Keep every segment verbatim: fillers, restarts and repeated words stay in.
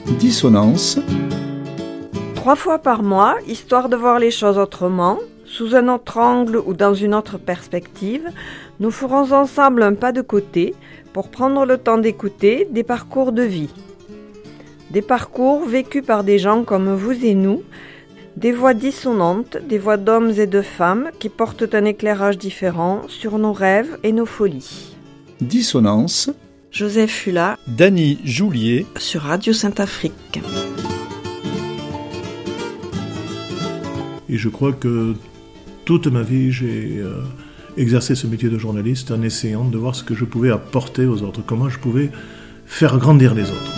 Dissonance. Trois fois par mois, histoire de voir les choses autrement, sous un autre angle ou dans une autre perspective, nous ferons ensemble un pas de côté pour prendre le temps d'écouter des parcours de vie. Des parcours vécus par des gens comme vous et nous, des voix dissonantes, des voix d'hommes et de femmes qui portent un éclairage différent sur nos rêves et nos folies. Dissonance. Joseph Fulla, Dany Joulier sur Radio Sainte-Afrique. Et je crois que toute ma vie, j'ai euh, exercé ce métier de journaliste en essayant de voir ce que je pouvais apporter aux autres, comment je pouvais faire grandir les autres.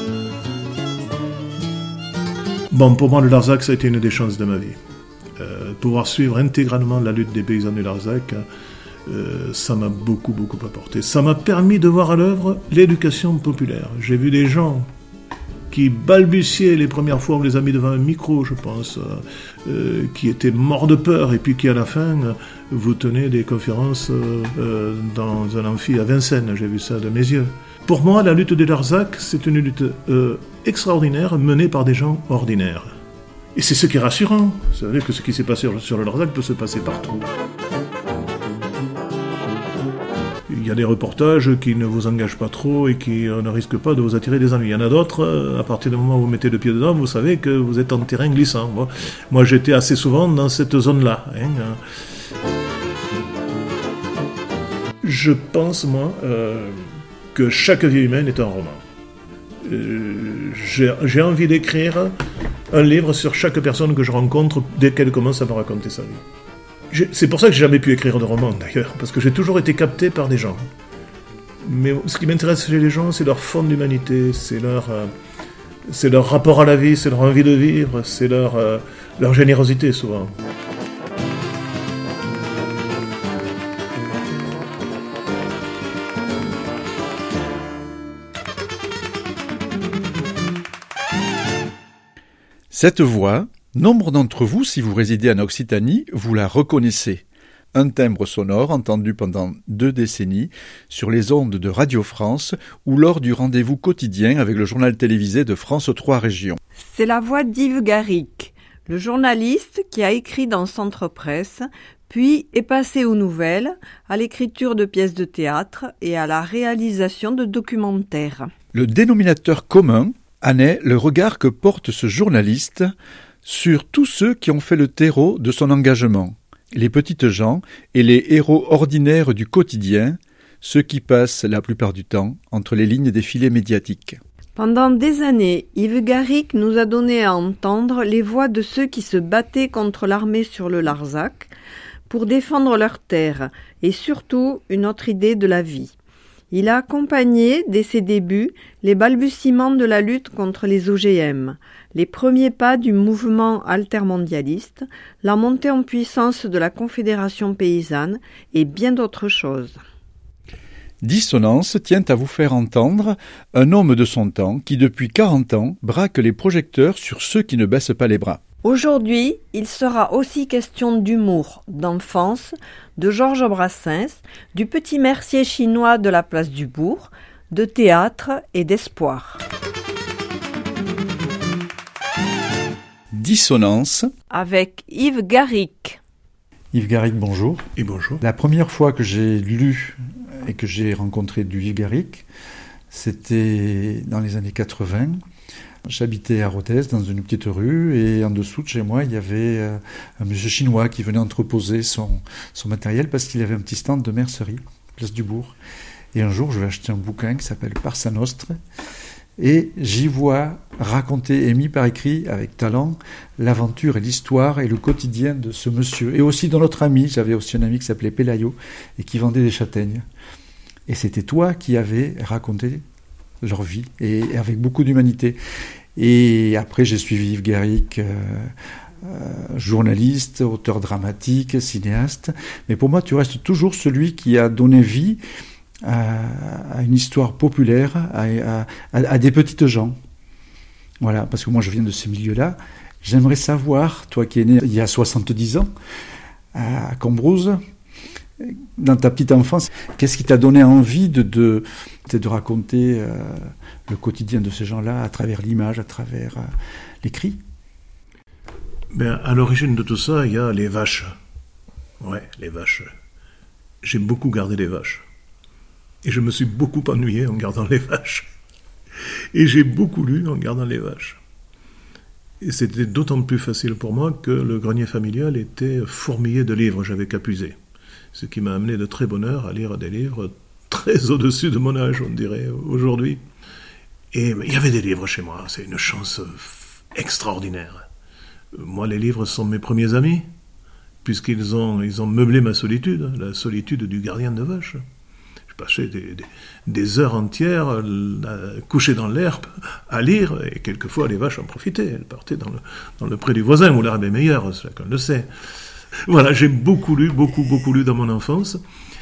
Bon, pour moi, le Larzac, ça a été une des chances de ma vie. Euh, pouvoir suivre intégralement la lutte des paysans du Larzac, euh, ça m'a beaucoup, beaucoup apporté. Ça m'a permis de voir à l'œuvre l'éducation populaire. J'ai vu des gens qui balbutiaient les premières fois, on les a mis devant un micro, je pense, euh, qui étaient morts de peur, et puis qui, à la fin, vous tenaient des conférences euh, dans un amphi à Vincennes. J'ai vu ça de mes yeux. Pour moi, la lutte des Larzac, c'est une lutte euh, extraordinaire menée par des gens ordinaires. Et c'est ce qui est rassurant. Ça veut dire que ce qui s'est passé sur le Larzac peut se passer partout. Il y a des reportages qui ne vous engagent pas trop et qui euh, ne risquent pas de vous attirer des ennuis. Il y en a d'autres, euh, à partir du moment où vous mettez le pied dedans, vous savez que vous êtes en terrain glissant. Moi, moi j'étais assez souvent dans cette zone-là. Hein. Je pense, moi, euh, que chaque vie humaine est un roman. Euh, j'ai, j'ai envie d'écrire un livre sur chaque personne que je rencontre dès qu'elle commence à me raconter sa vie. J'ai, c'est pour ça que j'ai jamais pu écrire de roman d'ailleurs, parce que j'ai toujours été capté par des gens. Mais ce qui m'intéresse chez les gens, c'est leur fond d'humanité, c'est leur, euh, c'est leur rapport à la vie, c'est leur envie de vivre, c'est leur, euh, leur générosité souvent. Cette voix, nombre d'entre vous, si vous résidez en Occitanie, vous la reconnaissez. Un timbre sonore entendu pendant deux décennies sur les ondes de Radio France ou lors du rendez-vous quotidien avec le journal télévisé de France trois Régions. C'est la voix d'Yves Garrick, le journaliste qui a écrit dans Centre Presse, puis est passé aux nouvelles, à l'écriture de pièces de théâtre et à la réalisation de documentaires. Le dénominateur commun en est le regard que porte ce journaliste sur tous ceux qui ont fait le terreau de son engagement, les petites gens et les héros ordinaires du quotidien, ceux qui passent la plupart du temps entre les lignes des filets médiatiques. Pendant des années, Yves Garrick nous a donné à entendre les voix de ceux qui se battaient contre l'armée sur le Larzac pour défendre leurs terres et surtout une autre idée de la vie. Il a accompagné, dès ses débuts, les balbutiements de la lutte contre les O G M, les premiers pas du mouvement altermondialiste, la montée en puissance de la Confédération paysanne et bien d'autres choses. Dissonance tient à vous faire entendre un homme de son temps qui, depuis quarante ans, braque les projecteurs sur ceux qui ne baissent pas les bras. Aujourd'hui, il sera aussi question d'humour, d'enfance, de Georges Brassens, du petit mercier chinois de la place du Bourg, de théâtre et d'espoir. Dissonance avec Yves Garrick. Yves Garrick, bonjour. Et bonjour. La première fois que j'ai lu et que j'ai rencontré du Yves Garrick, c'était dans les années quatre-vingts. J'habitais à Rodez, dans une petite rue, et en dessous de chez moi, il y avait euh, un monsieur chinois qui venait entreposer son, son matériel parce qu'il avait un petit stand de mercerie, place du Bourg. Et un jour, je vais acheter un bouquin qui s'appelle Par sa Nostre, et j'y vois raconter et mis par écrit, avec talent, l'aventure et l'histoire et le quotidien de ce monsieur. Et aussi de notre ami, j'avais aussi un ami qui s'appelait Pelayo, et qui vendait des châtaignes. Et c'était toi qui avais raconté leur vie, et avec beaucoup d'humanité. Et après, j'ai suivi Yves Garrick, euh, euh, journaliste, auteur dramatique, cinéaste. Mais pour moi, tu restes toujours celui qui a donné vie à, à une histoire populaire, à, à, à des petites gens. Voilà, parce que moi, je viens de ce milieu-là. J'aimerais savoir, toi qui es né il y a soixante-dix ans, à Combrouse, dans ta petite enfance, qu'est-ce qui t'a donné envie de, de, de raconter euh, le quotidien de ces gens-là à travers l'image, à travers euh, l'écrit? Ben, à l'origine de tout ça, il y a les vaches. Ouais, les vaches. J'ai beaucoup gardé les vaches. Et je me suis beaucoup ennuyé en gardant les vaches. Et j'ai beaucoup lu en gardant les vaches. Et c'était d'autant plus facile pour moi que le grenier familial était fourmillé de livres, j'avais qu'à puiser. Ce qui m'a amené de très bonne heure à lire des livres très au-dessus de mon âge, on dirait, aujourd'hui. Et il y avait des livres chez moi, c'est une chance extraordinaire. Moi, les livres sont mes premiers amis, puisqu'ils ont, ils ont meublé ma solitude, la solitude du gardien de vaches. Je passais des, des, des heures entières euh, couchées dans l'herbe à lire, et quelquefois les vaches en profitaient. Elles partaient dans le, dans le pré du voisin, où l'herbe est meilleure, chacun le sait. Voilà, j'ai beaucoup lu, beaucoup, beaucoup lu dans mon enfance.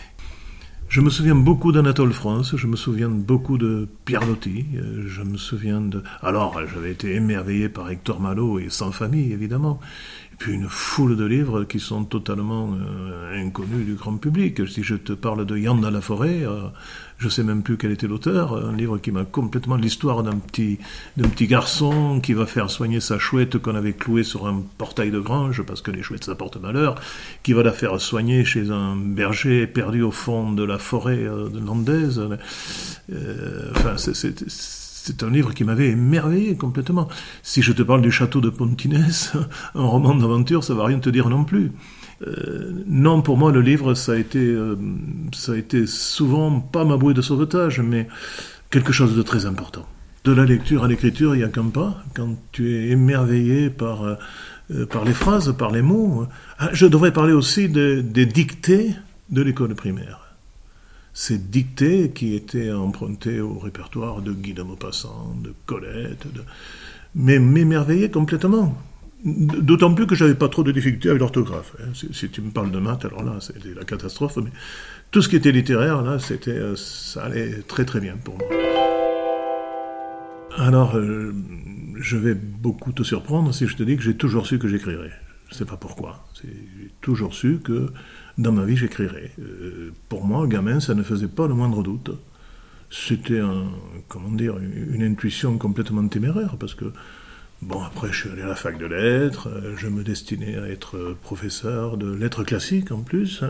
Je me souviens beaucoup d'Anatole France, je me souviens beaucoup de Pierre Loti, je me souviens de... Alors, j'avais été émerveillé par Hector Malot et Sans famille, évidemment. Et puis une foule de livres qui sont totalement euh, inconnus du grand public. Si je te parle de Yann dans la forêt, euh, je sais même plus quel était l'auteur. Un livre qui m'a complètement... L'histoire d'un petit, d'un petit garçon qui va faire soigner sa chouette qu'on avait clouée sur un portail de grange, parce que les chouettes, ça porte malheur, qui va la faire soigner chez un berger perdu au fond de la forêt euh, landaise. Euh, enfin, c'est... c'est, c'est C'est un livre qui m'avait émerveillé complètement. Si je te parle du château de Pontinès, un roman d'aventure, ça va rien te dire non plus. Euh, non, pour moi, le livre, ça a été, euh, ça a été souvent pas ma bouée de sauvetage, mais quelque chose de très important. De la lecture à l'écriture, il n'y a qu'un pas. Quand tu es émerveillé par, euh, par les phrases, par les mots. Ah, je devrais parler aussi de, des dictées de l'école primaire. Ces dictées qui étaient empruntées au répertoire de Guy de Maupassant, de Colette, de... mais m'émerveillaient complètement. D'autant plus que j'avais pas trop de difficultés avec l'orthographe. Si, si tu me parles de maths, alors là, c'était la catastrophe. Mais tout ce qui était littéraire, là, c'était, ça allait très très bien pour moi. Alors, euh, je vais beaucoup te surprendre si je te dis que j'ai toujours su que j'écrirais. Je sais pas pourquoi. C'est, j'ai toujours su que dans ma vie, j'écrirais. Euh, pour moi, gamin, ça ne faisait pas le moindre doute. C'était un, comment dire, une intuition complètement téméraire, parce que, bon, après, je suis allé à la fac de lettres, je me destinais à être professeur de lettres classiques, en plus.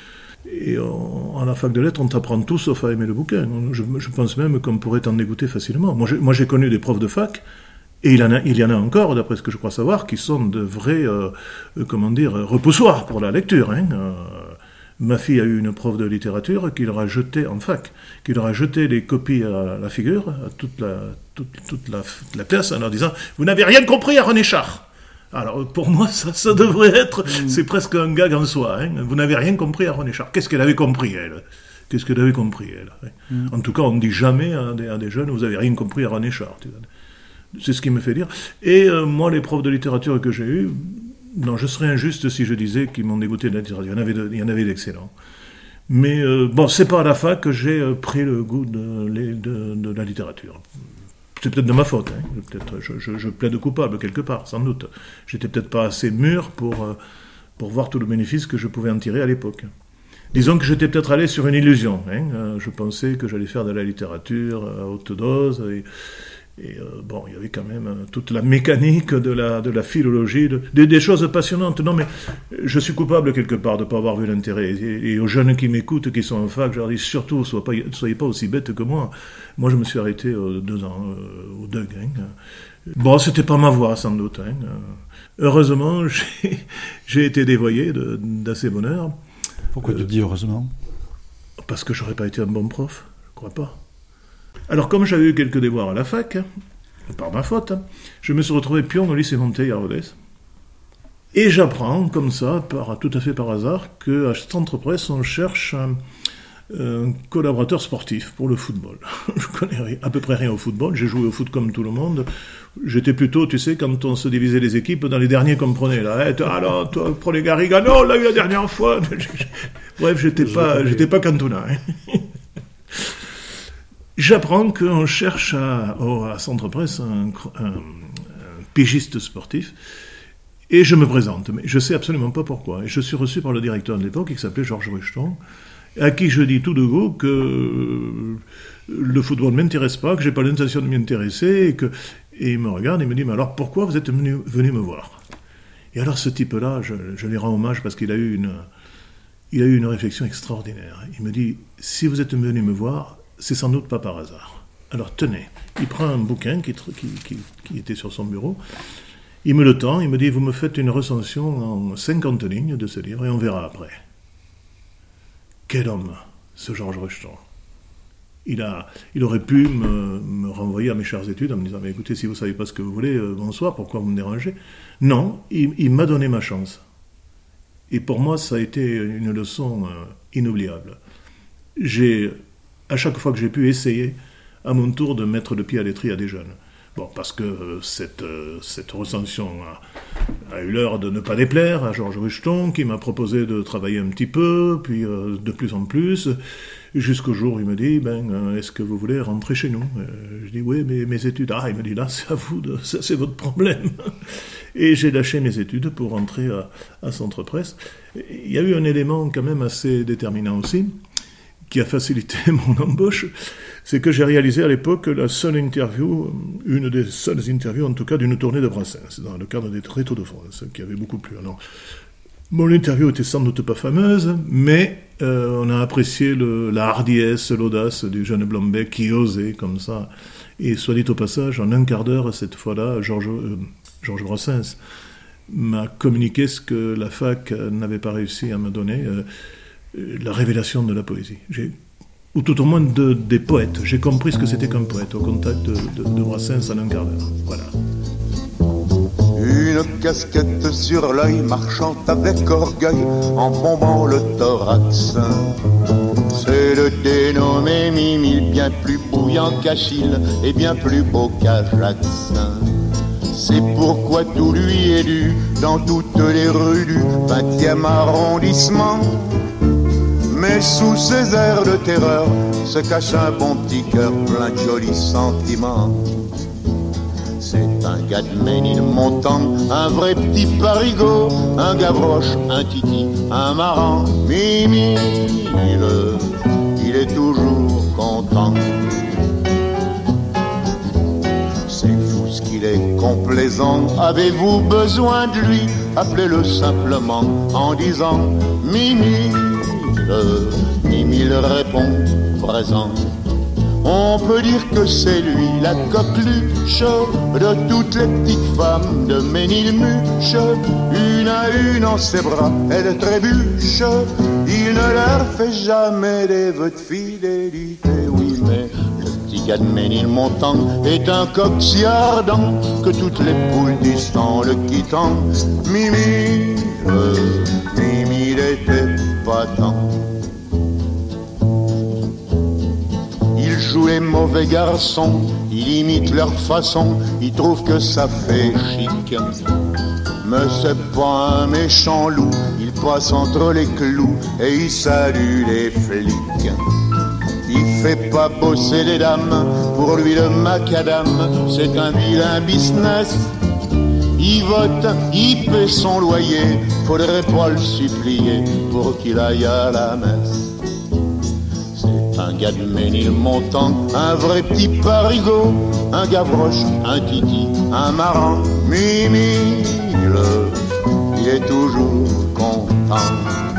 Et on, à la fac de lettres, on t'apprend tout sauf à aimer le bouquin. Je, je pense même qu'on pourrait t'en dégoûter facilement. Moi j'ai, moi, j'ai connu des profs de fac, et il y en a, il y en a encore, d'après ce que je crois savoir, qui sont de vrais, euh, comment dire, repoussoirs pour la lecture. Hein. Euh, ma fille a eu une prof de littérature qui leur a jeté, en fac, qui leur a jeté les copies à la figure, à toute la, toute, toute la, la classe, en leur disant « Vous n'avez rien compris à René Char !» Alors, pour moi, ça, ça devrait être, mmh. c'est presque un gag en soi. Hein. Vous n'avez rien compris à René Char. Qu'est-ce qu'elle avait compris, elle Qu'est-ce qu'elle avait compris, elle hein. mmh. En tout cas, on ne dit jamais à des, à des jeunes « Vous n'avez rien compris à René Char !» C'est ce qui me fait dire. Et euh, moi, les profs de littérature que j'ai eus, non, je serais injuste si je disais qu'ils m'ont dégoûté de la littérature. Il y en avait, de, il y en avait d'excellents. Mais euh, bon, c'est pas à la fac que j'ai euh, pris le goût de, de, de la littérature. C'est peut-être de ma faute. Hein. Peut-être, je, je, je plaide coupable quelque part, sans doute. J'étais peut-être pas assez mûr pour, euh, pour voir tout le bénéfice que je pouvais en tirer à l'époque. Disons que j'étais peut-être allé sur une illusion. Hein. Euh, je pensais que j'allais faire de la littérature à haute dose. Et, Et euh, bon, il y avait quand même euh, toute la mécanique de la, de la philologie, de, de, des choses passionnantes. Non, mais je suis coupable quelque part de ne pas avoir vu l'intérêt. Et, et aux jeunes qui m'écoutent, qui sont en fac, je leur dis surtout, ne soyez pas, soyez pas aussi bêtes que moi. Moi, je me suis arrêté euh, deux ans euh, au Deug. Hein. Bon, c'était pas ma voie, sans doute. Hein. Heureusement, j'ai, j'ai été dévoyé de, d'assez bonne heure. Pourquoi euh, tu dis heureusement ? Parce que j'aurais pas été un bon prof, je crois pas. Alors, comme j'avais eu quelques devoirs à la fac, par ma faute, je me suis retrouvé pion au lycée Montaigne à Rodez. Et j'apprends, comme ça, par, tout à fait par hasard, qu'à cette entreprise, on cherche un, un collaborateur sportif pour le football. Je connais rien, à peu près rien au football, j'ai joué au foot comme tout le monde. J'étais plutôt, tu sais, quand on se divisait les équipes, dans les derniers qu'on prenait, là. Hey, ah là, toi, prenez Garriga, non, on l'a eu la dernière fois. Bref, j'étais je pas, j'étais pas Cantona. Hein. J'apprends qu'on cherche à, oh, à Centre Presse un, un, un pigiste sportif. Et je me présente, mais je ne sais absolument pas pourquoi. Et je suis reçu par le directeur de l'époque, qui s'appelait Georges Rucheton, à qui je dis tout de go que le football ne m'intéresse pas, que je n'ai pas l'intention de m'y intéresser, et, que... et il me regarde et me dit « Mais alors pourquoi vous êtes venu, venu me voir ?» Et alors ce type-là, je, je lui rends hommage parce qu'il a eu une, il a eu une réflexion extraordinaire. Il me dit « Si vous êtes venu me voir, c'est sans doute pas par hasard. Alors tenez. » Il prend un bouquin qui, qui, qui, qui était sur son bureau. Il me le tend, il me dit « Vous me faites une recension en cinquante lignes de ce livre et on verra après. » Quel homme, ce Georges Rucheton. Il, a, il aurait pu me, me renvoyer à mes chères études en me disant « Mais écoutez, si vous ne savez pas ce que vous voulez, euh, bonsoir, pourquoi vous me dérangez ?» Non, il, il m'a donné ma chance. Et pour moi, ça a été une leçon euh, inoubliable. J'ai, à chaque fois que j'ai pu, essayer à mon tour de mettre le pied à l'étrier à des jeunes. Bon, parce que euh, cette, euh, cette recension a, a eu l'heure de ne pas déplaire à Georges Rucheton, qui m'a proposé de travailler un petit peu, puis euh, de plus en plus, jusqu'au jour où il me dit, ben, euh, est-ce que vous voulez rentrer chez nous ? euh, Je dis, oui, mais mes études. Ah, il me dit, là, c'est à vous, de, ça, c'est votre problème. Et j'ai lâché mes études pour rentrer à, à Centre Presse. Il y a eu un élément quand même assez déterminant aussi, qui a facilité mon embauche, c'est que j'ai réalisé à l'époque la seule interview, une des seules interviews en tout cas, d'une tournée de Brassens, dans le cadre des Rétaux de France, qui avait beaucoup plu. Alors, mon interview était sans doute pas fameuse, mais euh, on a apprécié le, la hardiesse, l'audace du jeune Blombeck qui osait comme ça. Et soit dit au passage, en un quart d'heure, cette fois-là, Georges, euh, Georges Brassens m'a communiqué ce que la fac n'avait pas réussi à me donner, euh, la révélation de la poésie. J'ai, ou tout au moins de, des poètes. J'ai compris ce que c'était qu'un poète au contact de, de, de Brassens en un quart d'heure. Voilà. Une casquette sur l'œil, marchant avec orgueil, en bombant le thorax. C'est le dénommé Mimi, bien plus bouillant qu'Achille et bien plus beau qu'Ajax. C'est pourquoi tout lui est dû dans toutes les rues du vingtième arrondissement. Mais sous ces airs de terreur se cache un bon petit cœur plein de jolis sentiments. C'est un gars de Ménilmontant, un vrai petit parigot, un Gavroche, un Titi, un Maran, Mimi, il, il est toujours content. C'est fou ce qu'il est complaisant, avez-vous besoin de lui? Appelez-le simplement en disant Mimi. Mimi le répond présent. On peut dire que c'est lui la coqueluche de toutes les petites femmes de Ménilmuche. Une à une en ses bras, elle trébuche. Il ne leur fait jamais des vœux de fidélité. Oui, mais le petit gars de Ménilmontant est un coq si ardent que toutes les poules disent en le quittant Mimi, euh, Mimi n'était pas tant. Il joue les mauvais garçons, il imite leur façon, il trouve que ça fait chic. Mais c'est pas un méchant loup, il passe entre les clous et il salue les flics. Il fait pas bosser les dames, pour lui le macadam, c'est un vilain business. Il vote, il paie son loyer, faudrait pas le supplier pour qu'il aille à la messe. C'est un gars de Ménilmontant, un vrai petit parigot, un Gavroche, un Titi, un Maran, Mimi, le, il est toujours content.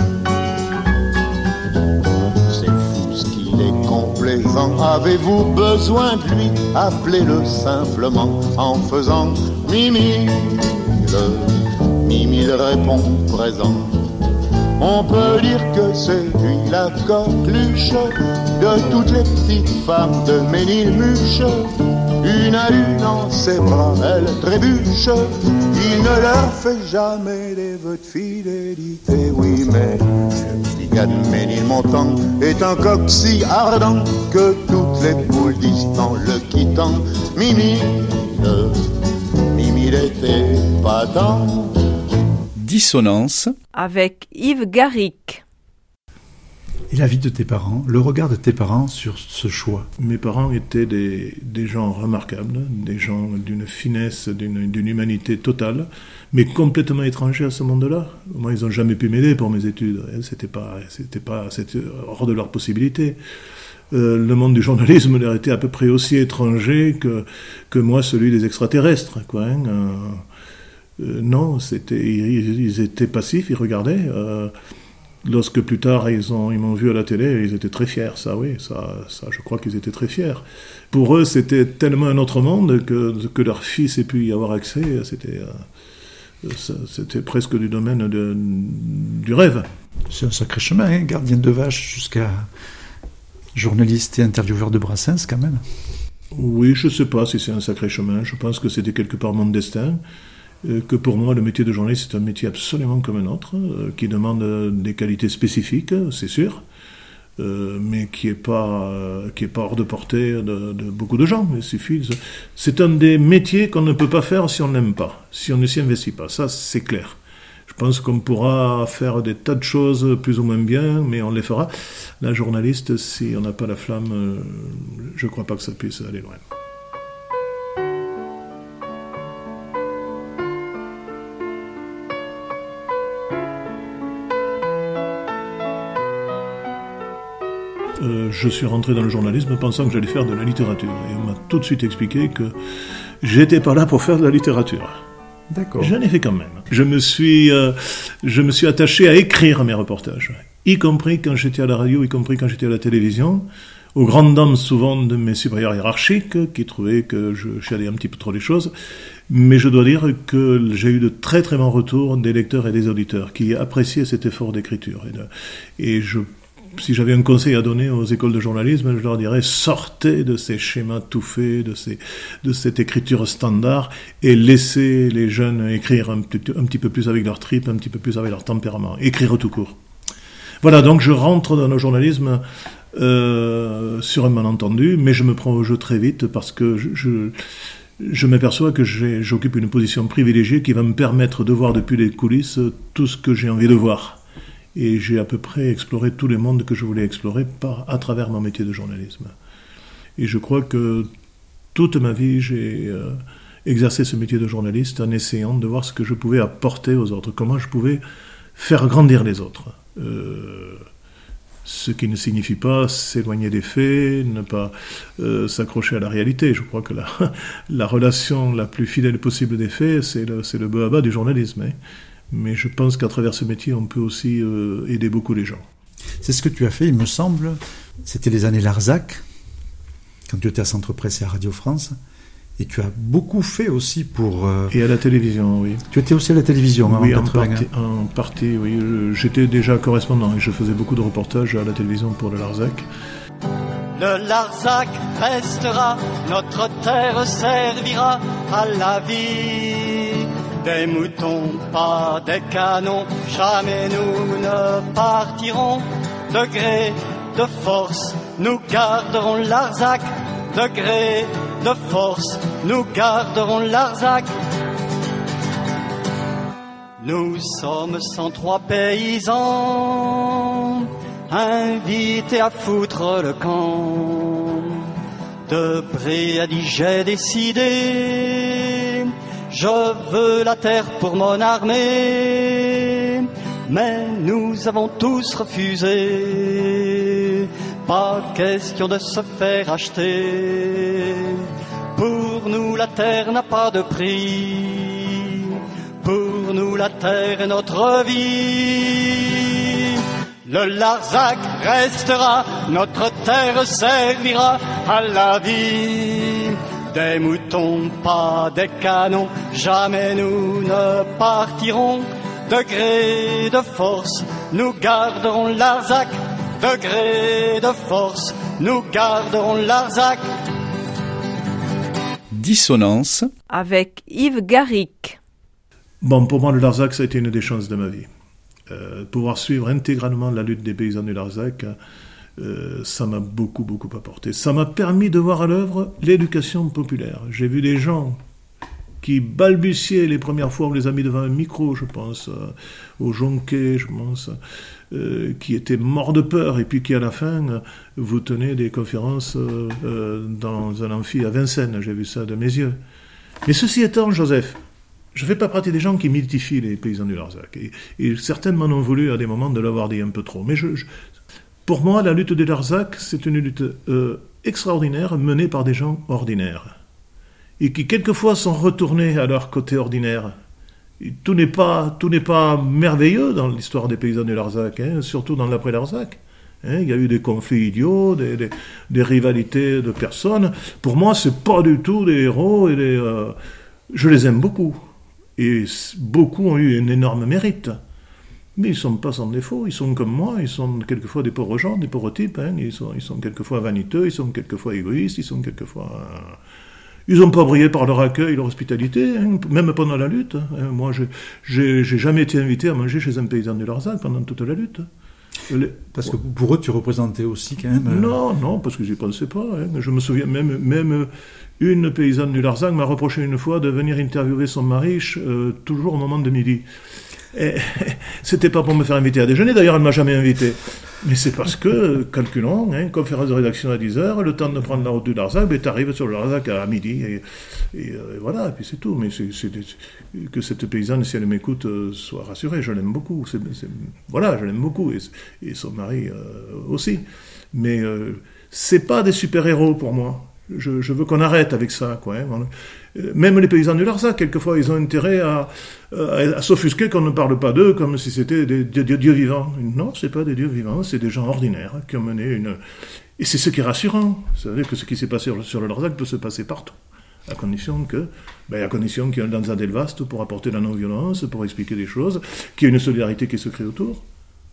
C'est fou ce qu'il est complaisant, avez-vous besoin de lui? Appelez-le simplement en faisant Mimi, le, Mimi le répond présent. On peut dire que c'est lui la coqueluche de toutes les petites femmes de Ménilmuche. Une à une en ses bras, elle trébuche. Il ne leur fait jamais des vœux de fidélité. Oui, mais le petit gars de Ménilmontant est un coq si ardent que toutes les poules disent en le quittant Mimi, le, Mimi n'était pas tant. Dissonance avec Yves Garrick. Et la vie de tes parents, le regard de tes parents sur ce choix? Mes parents étaient des, des gens remarquables, des gens d'une finesse, d'une, d'une humanité totale, mais complètement étrangers à ce monde-là. Moi, ils n'ont jamais pu m'aider pour mes études. C'était pas, c'était pas, c'était hors de leur possibilité. Euh, le monde du journalisme leur était à peu près aussi étranger que, que moi, celui des extraterrestres, quoi. Hein. Euh, euh, non, c'était, ils, ils étaient passifs, ils regardaient. Euh, lorsque plus tard ils, ont, ils m'ont vu à la télé, ils étaient très fiers, ça oui, ça, ça je crois qu'ils étaient très fiers. Pour eux, c'était tellement un autre monde que, que leur fils ait pu y avoir accès, c'était, euh, ça, c'était presque du domaine de, du rêve. C'est un sacré chemin, hein, gardien de vache jusqu'à journaliste et intervieweur de Brassens, quand même. Oui, je ne sais pas si c'est un sacré chemin. Je pense que c'était quelque part mon destin. Euh, que pour moi, le métier de journaliste, c'est un métier absolument comme un autre, euh, qui demande euh, des qualités spécifiques, c'est sûr, euh, mais qui n'est pas, euh, qui est pas hors de portée de, de beaucoup de gens. Il suffit. De... C'est un des métiers qu'on ne peut pas faire si on n'aime pas, si on ne s'y investit pas. Ça, c'est clair. Je pense qu'on pourra faire des tas de choses plus ou moins bien, mais on les fera. La journaliste, si on n'a pas la flamme, euh, je ne crois pas que ça puisse aller loin. Euh, je suis rentré dans le journalisme pensant que j'allais faire de la littérature. Et on m'a tout de suite expliqué que j'étais pas là pour faire de la littérature. D'accord. J'en ai fait quand même. Je me suis, euh, je me suis attaché à écrire mes reportages, y compris quand j'étais à la radio, y compris quand j'étais à la télévision, aux grandes dames souvent de mes supérieurs hiérarchiques qui trouvaient que je chialais un petit peu trop les choses. Mais je dois dire que j'ai eu de très très bons retours des lecteurs et des auditeurs qui appréciaient cet effort d'écriture. Et, de, et je Si j'avais un conseil à donner aux écoles de journalisme, je leur dirais sortez de ces schémas tout faits, de, ces, de cette écriture standard, et laissez les jeunes écrire un petit, un petit peu plus avec leur tripes, un petit peu plus avec leur tempérament. Écrire tout court. Voilà, donc je rentre dans le journalisme euh, sur un malentendu, mais je me prends au jeu très vite parce que je, je, je m'aperçois que j'ai, j'occupe une position privilégiée qui va me permettre de voir depuis les coulisses tout ce que j'ai envie de voir. Et j'ai à peu près exploré tous les mondes que je voulais explorer par, à travers mon métier de journalisme. Et je crois que toute ma vie, j'ai euh, exercé ce métier de journaliste en essayant de voir ce que je pouvais apporter aux autres, comment je pouvais faire grandir les autres. Euh, ce qui ne signifie pas s'éloigner des faits, ne pas euh, s'accrocher à la réalité. Je crois que la, la relation la plus fidèle possible des faits, c'est le, c'est le bas à bas du journalisme, hein. Mais je pense qu'à travers ce métier, on peut aussi euh, aider beaucoup les gens. C'est ce que tu as fait, il me semble. C'était les années Larzac, quand tu étais à Centre Presse et à Radio France. Et tu as beaucoup fait aussi pour... Euh... Et à la télévision, oui. Tu étais aussi à la télévision, oui, en en partie, en partie, oui. J'étais déjà correspondant et je faisais beaucoup de reportages à la télévision pour le Larzac. Le Larzac restera, notre terre servira à la vie. Des moutons, pas des canons, jamais nous ne partirons. De gré, de force, nous garderons Larzac. De gré, de force, nous garderons Larzac. Nous sommes cent trois paysans, invités à foutre le camp. De Bré a dit j'ai décidé, je veux la terre pour mon armée, mais nous avons tous refusé. Pas question de se faire acheter. Pour nous la terre n'a pas de prix. Pour nous la terre est notre vie. Le Larzac restera, notre terre servira à la vie. Des moutons, pas des canons, jamais nous ne partirons. De gré, de force, nous garderons Larzac. De gré, de force, nous garderons Larzac. Dissonance avec Yves Garrick. Bon, pour moi, le Larzac, ça a été une des chances de ma vie. Euh, pouvoir suivre intégralement la lutte des paysans du Larzac, euh, ça m'a beaucoup, beaucoup apporté. Ça m'a permis de voir à l'œuvre l'éducation populaire. J'ai vu des gens qui balbutiait les premières fois, on les a mis devant un micro, je pense, euh, au Jonquet, je pense, euh, qui était mort de peur, et puis qui, à la fin, euh, vous tenez des conférences euh, euh, dans un amphi à Vincennes. J'ai vu ça de mes yeux. Mais ceci étant, Joseph, je ne fais pas partie des gens qui mythifient les paysans du Larzac. Et, et certains m'en ont voulu à des moments de l'avoir dit un peu trop. Mais je, je, pour moi, la lutte des Larzac, c'est une lutte euh, extraordinaire menée par des gens ordinaires. Et qui, quelquefois, sont retournés à leur côté ordinaire. Et tout n'est pas, tout n'est pas merveilleux dans l'histoire des paysans du Larzac, hein, surtout dans l'après-Larzac. Hein, il y a eu des conflits idiots, des, des, des rivalités de personnes. Pour moi, c'est pas du tout des héros. Et des, euh, je les aime beaucoup. Et beaucoup ont eu un énorme mérite. Mais ils ne sont pas sans défaut, ils sont comme moi, ils sont quelquefois des pauvres gens, des pauvres types, hein. ils, sont, ils sont quelquefois vaniteux, ils sont quelquefois égoïstes, ils sont quelquefois... Euh, ils n'ont pas brillé par leur accueil, leur hospitalité, hein, même pendant la lutte. Hein. Moi, je n'ai jamais été invité à manger chez un paysan du Larzac pendant toute la lutte. Les... Parce que pour eux, tu représentais aussi quand même... Euh... Non, non, parce que j'y pensais pas. Hein. Je me souviens, même, même une paysanne du Larzac m'a reproché une fois de venir interviewer son mari, euh, toujours au moment de midi. Et, c'était pas pour me faire inviter à déjeuner, d'ailleurs elle ne m'a jamais invité. Mais c'est parce que, calculons, hein, conférence de rédaction à dix heures, le temps de prendre la route du Larzac, ben, tu arrives sur le Larzac à midi, et, et, et voilà, et puis c'est tout. Mais c'est, c'est, que cette paysanne, si elle m'écoute, euh, soit rassurée, je l'aime beaucoup. C'est, c'est, voilà, je l'aime beaucoup, et, et son mari euh, aussi. Mais euh, c'est pas des super-héros pour moi. Je, je veux qu'on arrête avec ça, quoi. Hein. Même les paysans du Larzac, quelquefois, ils ont intérêt à, à, à s'offusquer qu'on ne parle pas d'eux comme si c'était des, des, des dieux vivants. Non, c'est pas des dieux vivants, c'est des gens ordinaires qui ont mené une... Et c'est ce qui est rassurant. C'est-à-dire que ce qui s'est passé sur, sur le Larzac peut se passer partout. À condition que, ben, à condition qu'il y ait un Danza del Vasto pour apporter la non-violence, pour expliquer des choses, qu'il y ait une solidarité qui se crée autour.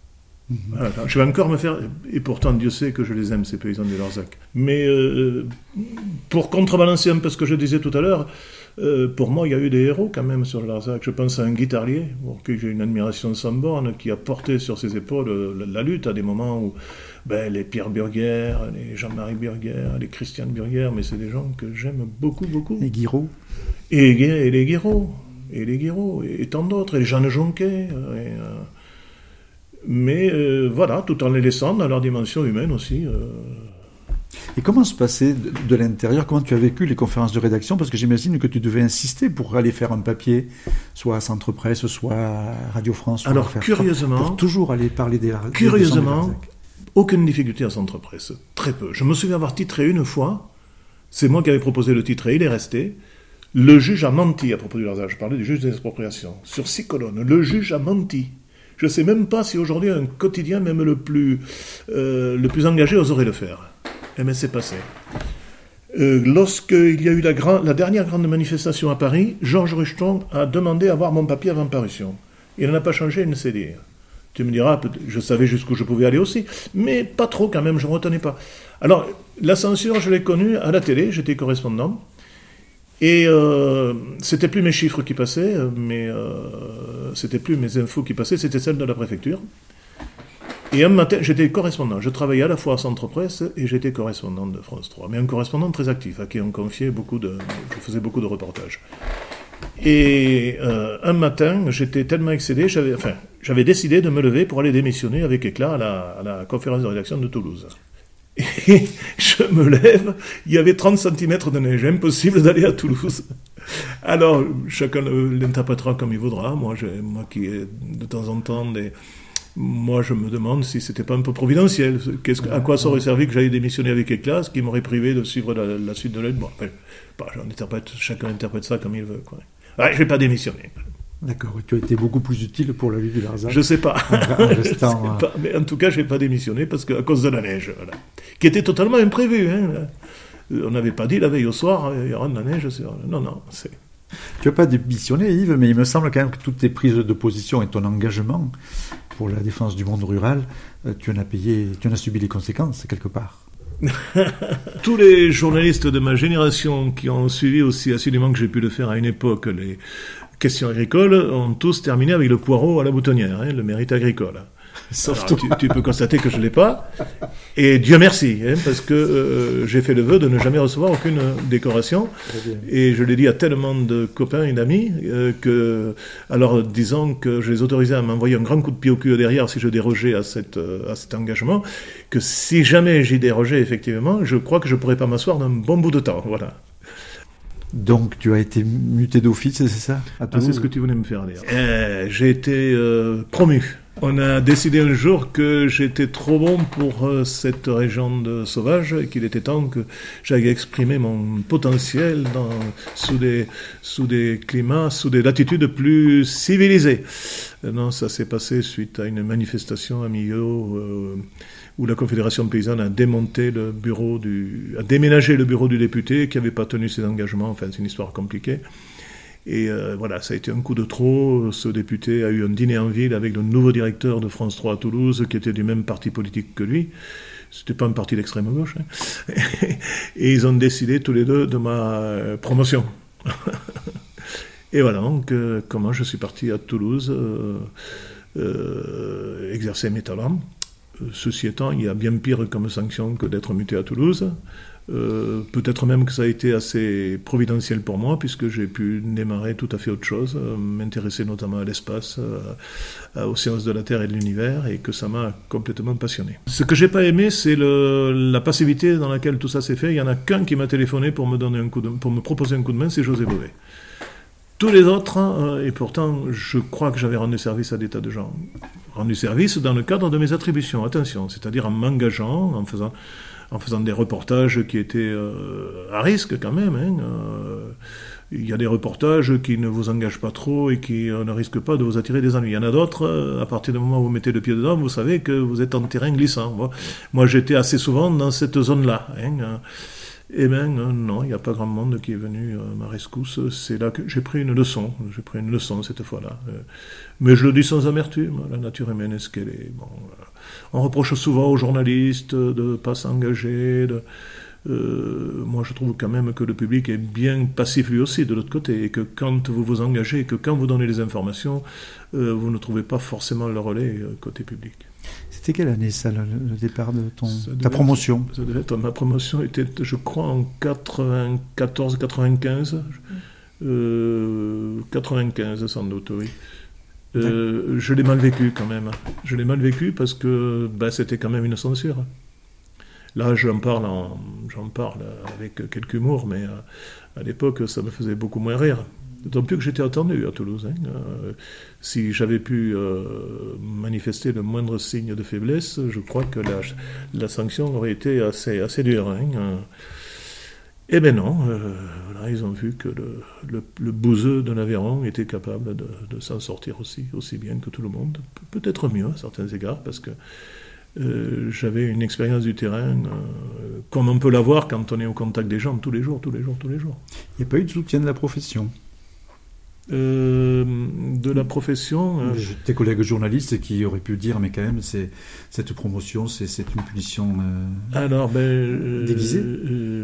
Voilà, je vais encore me faire... Et pourtant, Dieu sait que je les aime, ces paysans du Larzac. Mais euh, pour contrebalancer un peu ce que je disais tout à l'heure, euh, pour moi, il y a eu des héros quand même sur le Larzac. Je pense à un guitarier, pour qui j'ai une admiration sans borne, qui a porté sur ses épaules la, la lutte à des moments où ben, les Pierre Burguer, les Jean-Marie Burguer, les Christian Burguer, mais c'est des gens que j'aime beaucoup, beaucoup. Les Guiraud. Et, et les Guiraud, et les Guiraud, et, et tant d'autres, et les Jeanne Jonquet, et... Euh, mais euh, voilà, tout en les laissant dans leur dimension humaine aussi. Euh... Et comment se passait de, de l'intérieur, comment tu as vécu les conférences de rédaction? Parce que j'imagine que tu devais insister pour aller faire un papier, soit à Centre Presse, soit à Radio France. Soit Alors, curieusement... Pour toujours aller parler des Curieusement, des aucune difficulté à Centre Presse. Très peu. Je me souviens avoir titré une fois, c'est moi qui avais proposé le titre et il est resté. Le juge a menti à propos du Larzac. Je parlais du juge des expropriations. Sur six colonnes, le juge a menti. Je ne sais même pas si aujourd'hui un quotidien, même le plus, euh, le plus engagé, oserait le faire. Eh bien, c'est passé. Euh, lorsqu'il y a eu la, grand, la dernière grande manifestation à Paris, Georges Rucheton a demandé à voir mon papier avant parution. Il n'a pas changé, il ne sait dire. Tu me diras, je savais jusqu'où je pouvais aller aussi, mais pas trop quand même, je ne retenais pas. Alors, la censure, je l'ai connue à la télé, j'étais correspondant. Et euh, c'était plus mes chiffres qui passaient, mais euh, c'était plus mes infos qui passaient, c'était celles de la préfecture. Et un matin, j'étais correspondant. Je travaillais à la fois à Centre Presse et j'étais correspondant de France trois. Mais un correspondant très actif, à qui on confiait beaucoup de... Je faisais beaucoup de reportages. Et euh, un matin, j'étais tellement excédé, j'avais, enfin, j'avais décidé de me lever pour aller démissionner avec éclat à la, à la conférence de rédaction de Toulouse. Et je me lève, il y avait trente centimètres de neige, impossible d'aller à Toulouse. Alors, chacun l'interprétera comme il voudra. Moi, j'ai, moi qui ai de temps en temps des... Moi, je me demande si c'était pas un peu providentiel. Qu'est-ce que, à quoi ça aurait servi que j'aille démissionner avec éclat, ce qui m'aurait privé de suivre la, la suite de l'aide. Bon, enfin, bah, j'en interprète, chacun interprète ça comme il veut, quoi. Ah, je vais pas démissionner. D'accord, tu as été beaucoup plus utile pour la lutte du Larzac. Je sais pas. En, en restant, je sais pas. Mais en tout cas, je n'ai pas démissionné parce que, à cause de la neige, voilà. Qui était totalement imprévue. Hein. On n'avait pas dit la veille au soir, il y aura de la neige. C'est... Non, non, c'est... Tu n'as pas démissionné, Yves, mais il me semble quand même que toutes tes prises de position et ton engagement pour la défense du monde rural, tu en as payé, tu en as subi les conséquences quelque part. Tous les journalistes de ma génération qui ont suivi aussi assidûment que j'ai pu le faire à une époque les questions agricoles ont tous terminé avec le poireau à la boutonnière, hein, le mérite agricole. Sauf Alors, tu, tu peux constater que je ne l'ai pas. Et Dieu merci, hein, parce que euh, j'ai fait le vœu de ne jamais recevoir aucune décoration. Et je l'ai dit à tellement de copains et d'amis euh, que, alors disons que je les autorisais à m'envoyer un grand coup de pied au cul derrière si je dérogeais à, cette, euh, à cet engagement, que si jamais j'y dérogeais effectivement, je crois que je ne pourrais pas m'asseoir d'un bon bout de temps. Voilà. Donc tu as été muté d'office, c'est ça à Ah, c'est ce que tu voulais me faire dire. Euh, j'ai été euh, promu. On a décidé un jour que j'étais trop bon pour euh, cette région de sauvage et qu'il était temps que j'aille exprimer mon potentiel dans, sous, des, sous des climats, sous des latitudes plus civilisées. Euh, non, ça s'est passé suite à une manifestation à Millau euh, où la Confédération paysanne a démonté le bureau du, a déménagé le bureau du député qui n'avait pas tenu ses engagements. Enfin, c'est une histoire compliquée. Et euh, voilà, ça a été un coup de trop. Ce député a eu un dîner en ville avec le nouveau directeur de France trois à Toulouse, qui était du même parti politique que lui. C'était pas un parti d'extrême gauche. Hein. Et ils ont décidé tous les deux de ma promotion. Et voilà, donc, euh, comment je suis parti à Toulouse euh, euh, exercer mes talents. Ceci étant, il y a bien pire comme sanction que d'être muté à Toulouse. Euh, peut-être même que ça a été assez providentiel pour moi, puisque j'ai pu démarrer tout à fait autre chose, euh, m'intéresser notamment à l'espace, euh, aux sciences de la Terre et de l'univers, et que ça m'a complètement passionné. Ce que j'ai pas aimé, c'est le, la passivité dans laquelle tout ça s'est fait. Il y en a qu'un qui m'a téléphoné pour me donner un coup de, pour me proposer un coup de main, c'est José Bové. Tous les autres, euh, et pourtant, je crois que j'avais rendu service à des tas de gens. Rendu service dans le cadre de mes attributions, attention, c'est-à-dire en m'engageant, en faisant, en faisant des reportages qui étaient euh, à risque quand même. Hein, euh, il y a des reportages qui ne vous engagent pas trop et qui euh, ne risquent pas de vous attirer des ennuis. Il y en a d'autres, euh, à partir du moment où vous mettez le pied dedans, vous savez que vous êtes en terrain glissant. Moi, moi j'étais assez souvent dans cette zone-là. Hein, euh, Eh bien, euh, non, il n'y a pas grand monde qui est venu à ma rescousse. C'est là que j'ai pris une leçon. J'ai pris une leçon cette fois-là. Euh, mais je le dis sans amertume. La nature humaine est ce qu'elle est. Bon, euh, on reproche souvent aux journalistes de ne pas s'engager. De, euh, moi, je trouve quand même que le public est bien passif lui aussi de l'autre côté. Et que quand vous vous engagez, et que quand vous donnez les informations, euh, vous ne trouvez pas forcément le relais euh, côté public. C'était quelle année ça, le, le départ de ton, Ça ta promotion être, ça devait être, Ma promotion était, je crois, en quatre-vingt-quatorze quatre-vingt-quinze. Euh, quatre-vingt-quinze sans doute, oui. Euh, je l'ai mal vécu quand même. Je l'ai mal vécu parce que ben, c'était quand même une censure. Là, j'en parle, en, j'en parle avec quelque humour, mais à, à l'époque, ça me faisait beaucoup moins rire. D'autant plus que j'étais attendu à Toulouse. Hein. Euh, si j'avais pu euh, manifester le moindre signe de faiblesse, je crois que la, la sanction aurait été assez, assez dure. Hein. Euh, eh bien non, euh, voilà, ils ont vu que le, le, le bouseux de l'Aveyron était capable de, de s'en sortir aussi, aussi bien que tout le monde. Pe- peut-être mieux à certains égards, parce que euh, j'avais une expérience du terrain euh, comme on peut l'avoir quand on est au contact des gens tous les jours, tous les jours, tous les jours. Il n'y a pas eu de soutien de la profession Euh, de la profession. Euh... Tes collègues journalistes qui auraient pu dire, mais quand même, c'est, cette promotion, c'est, c'est une punition euh, Alors, ben, euh, déguisée euh,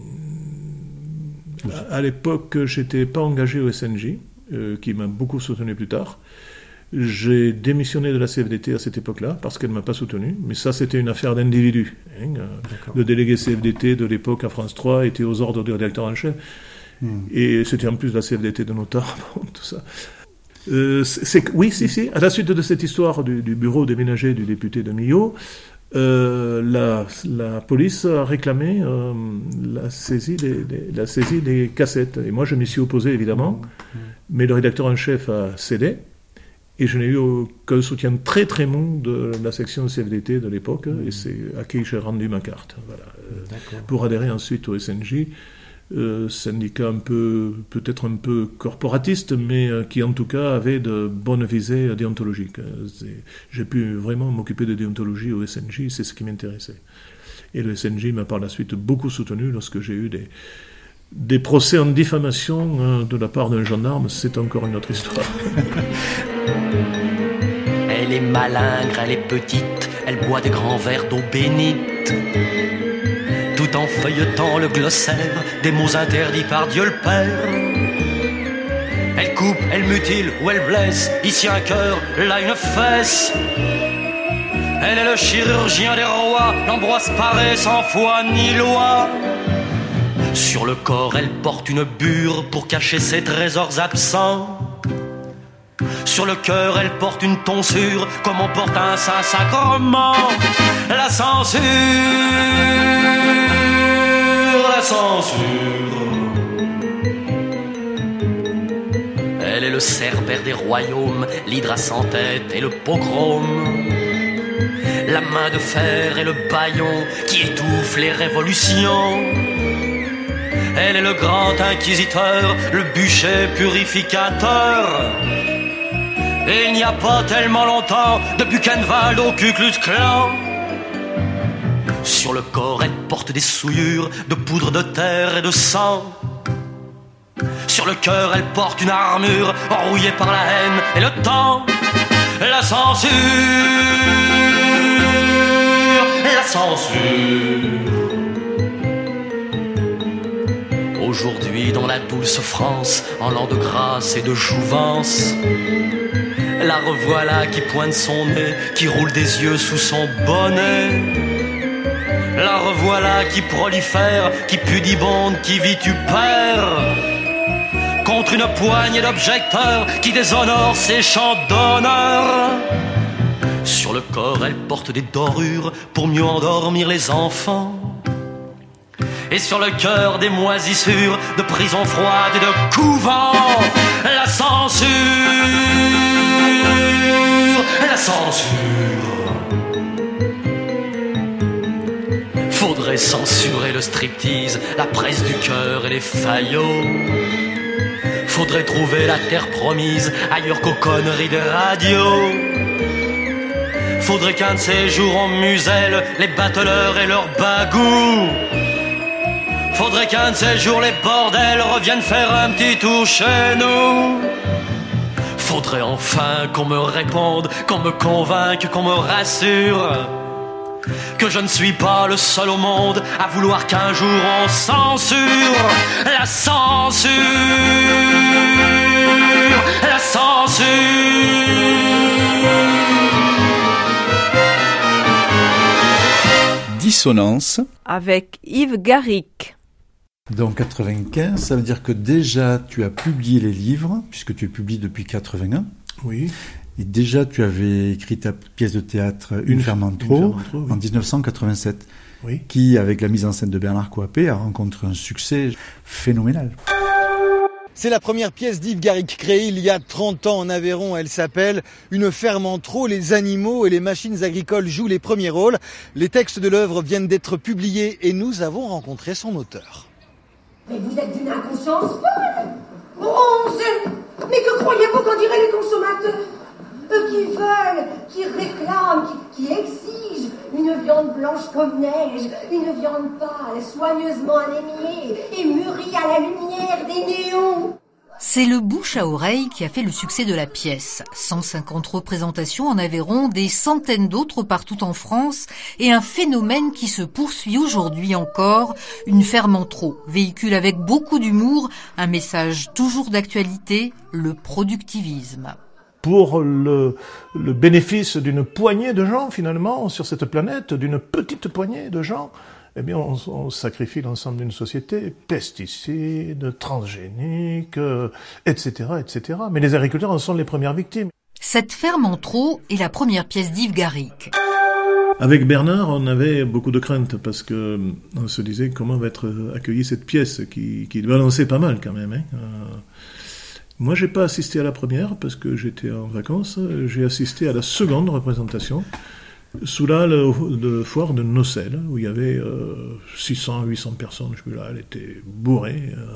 à, à l'époque, j'étais pas engagé au S N J, euh, qui m'a beaucoup soutenu plus tard. J'ai démissionné de la C F D T à cette époque-là, parce qu'elle ne m'a pas soutenu, mais ça, c'était une affaire d'individu. Hein. Le délégué C F D T de l'époque à France trois était aux ordres du rédacteur en chef. Mmh. Et c'était en plus la C F D T de Notard, bon, tout ça. Euh, c'est, c'est, oui, si, si. À la suite de cette histoire du, du bureau déménagé du député de Millau, euh, la, la police a réclamé euh, la, saisie des, des, la saisie des cassettes. Et moi, je m'y suis opposé, évidemment, mmh. mais le rédacteur en chef a cédé. Et je n'ai eu qu'un soutien très très mou de la section C F D T de l'époque, mmh. et c'est à qui j'ai rendu ma carte. Voilà. Euh, pour adhérer ensuite au S N J. Euh, syndicat un peu, peut-être un peu corporatiste, mais euh, qui en tout cas avait de bonnes visées déontologiques. C'est, j'ai pu vraiment m'occuper de déontologie au S N J, c'est ce qui m'intéressait. Et le S N J m'a par la suite beaucoup soutenu lorsque j'ai eu des, des procès en diffamation euh, de la part d'un gendarme, c'est encore une autre histoire. Elle est malingre, elle est petite, elle boit des grands verres d'eau bénite. Tout en feuilletant le glossaire des mots interdits par Dieu le Père. Elle coupe, elle mutile ou elle blesse, ici un cœur, là une fesse. Elle est le chirurgien des rois, l'Ambroise Paré sans foi ni loi. Sur le corps, elle porte une bure pour cacher ses trésors absents. Sur le cœur, elle porte une tonsure comme on porte un saint sacrement. La censure, la censure. Elle est le cerbère des royaumes, l'hydre à cent têtes et le pogrome. La main de fer et le bâillon qui étouffent les révolutions. Elle est le grand inquisiteur, le bûcher purificateur. Et il n'y a pas tellement longtemps, de Buchenwald au Ku Klux Klan. Sur le corps, elle porte des souillures de poudre de terre et de sang. Sur le cœur, elle porte une armure rouillée par la haine et le temps. La censure, la censure. Aujourd'hui, dans la douce France, en l'an de grâce et de jouvence, la revoilà qui pointe son nez, qui roule des yeux sous son bonnet. La revoilà qui prolifère, qui pudibonde, qui vitupère, contre une poignée d'objecteurs qui déshonorent ses chants d'honneur. Sur le corps, elle porte des dorures pour mieux endormir les enfants. Et sur le cœur, des moisissures de prisons froides et de couvents. La censure, la censure. Faudrait censurer le striptease, la presse du cœur et les faillots. Faudrait trouver la terre promise ailleurs qu'aux conneries de radio. Faudrait qu'un de ces jours on muselle les bateleurs et leurs bagous. Faudrait qu'un de ces jours les bordels reviennent faire un petit tour chez nous. Faudrait enfin qu'on me réponde, qu'on me convainque, qu'on me rassure que je ne suis pas le seul au monde à vouloir qu'un jour on censure. La censure, la censure. Dissonance avec Yves Garrick. Donc quatre-vingt-quinze, ça veut dire que déjà tu as publié les livres, puisque tu publies depuis quatre-vingt-un. Oui. Et déjà tu avais écrit ta pièce de théâtre Une, une ferme en trop, oui. En dix-neuf cent quatre-vingt-sept, oui. Qui, avec la mise en scène de Bernard Coapé, a rencontré un succès phénoménal. C'est la première pièce d'Yves Garrick créée il y a trente ans en Aveyron. Elle s'appelle Une ferme en trop. Les animaux et les machines agricoles jouent les premiers rôles. Les textes de l'œuvre viennent d'être publiés et nous avons rencontré son auteur. Mais vous êtes d'une inconscience folle. Bronze. Mais que croyez-vous qu'en diraient les consommateurs? Eux qui veulent, qui réclament, qui, qui exigent une viande blanche comme neige, une viande pâle, soigneusement anémiée et mûrie à la lumière des néons. C'est le bouche à oreille qui a fait le succès de la pièce. cent cinquante représentations en Aveyron, des centaines d'autres partout en France et un phénomène qui se poursuit aujourd'hui encore. Une ferme en trop véhicule avec beaucoup d'humour un message toujours d'actualité, le productivisme. Pour le, le bénéfice d'une poignée de gens, finalement, sur cette planète, d'une petite poignée de gens, eh bien, on, on sacrifie l'ensemble d'une société, pesticides, transgéniques, euh, et cetera, et cetera. Mais les agriculteurs en sont les premières victimes. Cette ferme en trop est la première pièce d'Yves Garrick. Avec Bernard, on avait beaucoup de craintes parce que on se disait comment va être accueillie cette pièce qui, qui balançait pas mal quand même. Hein. Euh, moi, j'ai pas assisté à la première parce que j'étais en vacances. J'ai assisté à la seconde représentation sous la le, le foire de Nocelles où il y avait euh, six cents à huit cents personnes. Je suis là, elle était bourrée. Euh,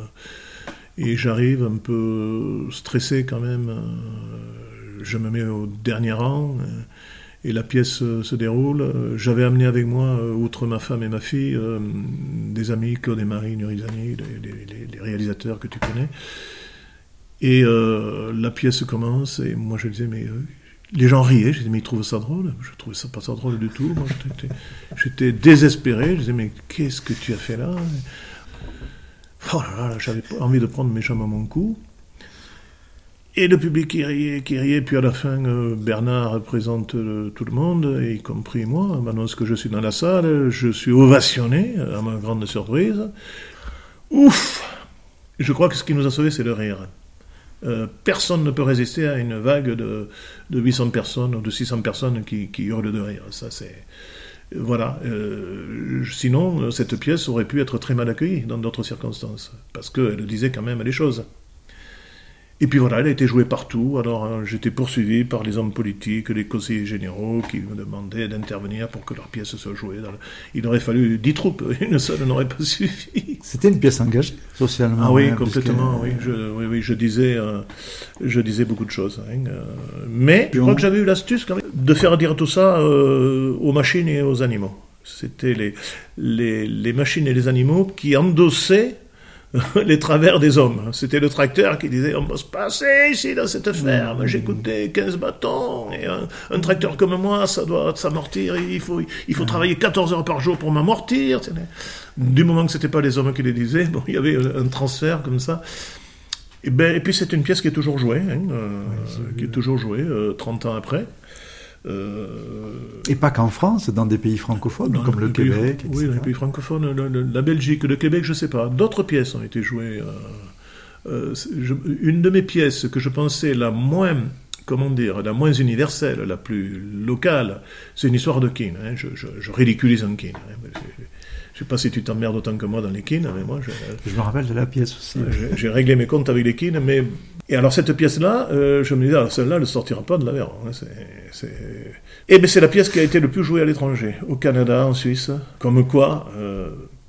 et j'arrive un peu stressé quand même. Euh, je me mets au dernier rang. Euh, Et la pièce euh, se déroule. J'avais amené avec moi, euh, outre ma femme et ma fille, euh, des amis, Claude et Marie Nurizani, les, les, les réalisateurs que tu connais. Et euh, la pièce commence, et moi je disais, mais euh, les gens riaient, je disais, mais ils trouvent ça drôle. Je trouvais ça pas ça drôle du tout. Moi, j'étais, j'étais désespéré, je disais, mais qu'est-ce que tu as fait là? Oh là là, j'avais pas envie de prendre mes jambes à mon cou. Et le public qui riait, qui riait, puis à la fin, euh, Bernard présente euh, tout le monde, y compris moi, m'annonce que je suis dans la salle, je suis ovationné, à ma grande surprise. Ouf! Je crois que ce qui nous a sauvés, c'est le rire. Euh, personne ne peut résister à une vague de, de huit cents personnes ou de six cents personnes qui, qui hurlent de rire. Ça, c'est... Voilà. Euh, sinon, cette pièce aurait pu être très mal accueillie dans d'autres circonstances, parce qu'elle disait quand même les choses. Et puis voilà, elle a été jouée partout. Alors euh, j'étais poursuivi par les hommes politiques, les conseillers généraux qui me demandaient d'intervenir pour que leur pièce soit jouée. Dans le... Il aurait fallu dix troupes, une seule n'aurait pas suffi. C'était une pièce engagée socialement. Ah oui, hein, complètement. Que... Oui, je, oui, oui, je disais, euh, je disais beaucoup de choses. Hein, euh, mais je crois que j'avais eu l'astuce quand même de faire dire tout ça euh, aux machines et aux animaux. C'était les, les, les machines et les animaux qui endossaient les travers des hommes. C'était le tracteur qui disait « On va se passer ici dans cette ferme, j'ai coûté quinze bâtons, et un, un tracteur comme moi, ça doit s'amortir, il faut, il faut travailler quatorze heures par jour pour m'amortir. » Du moment que ce n'était pas les hommes qui les disaient, bon, il y avait un transfert comme ça. Et, ben, et puis c'est une pièce qui est toujours jouée, hein, euh, oui, qui est toujours jouée euh, trente ans après. Euh... Et pas qu'en France, dans des pays francophones, dans comme le pays, Québec, et cetera. Oui, dans les pays francophones, le, le, la Belgique, le Québec, je ne sais pas. D'autres pièces ont été jouées. Euh, euh, je, une de mes pièces que je pensais la moins, comment dire, la moins universelle, la plus locale, c'est une histoire de Keane. Hein. Je, je, je ridiculise un Keane. Hein. Je ne sais pas si tu t'emmerdes autant que moi dans les Keane, mais moi... Je, je me rappelle de la pièce aussi. J'ai, j'ai réglé mes comptes avec les Keane, mais... Et alors cette pièce-là, euh, je me disais, alors celle-là, elle ne sortira pas de l'Aveyron. Hein, c'est, c'est... Et bien c'est la pièce qui a été le plus jouée à l'étranger, au Canada, en Suisse, comme quoi... Euh...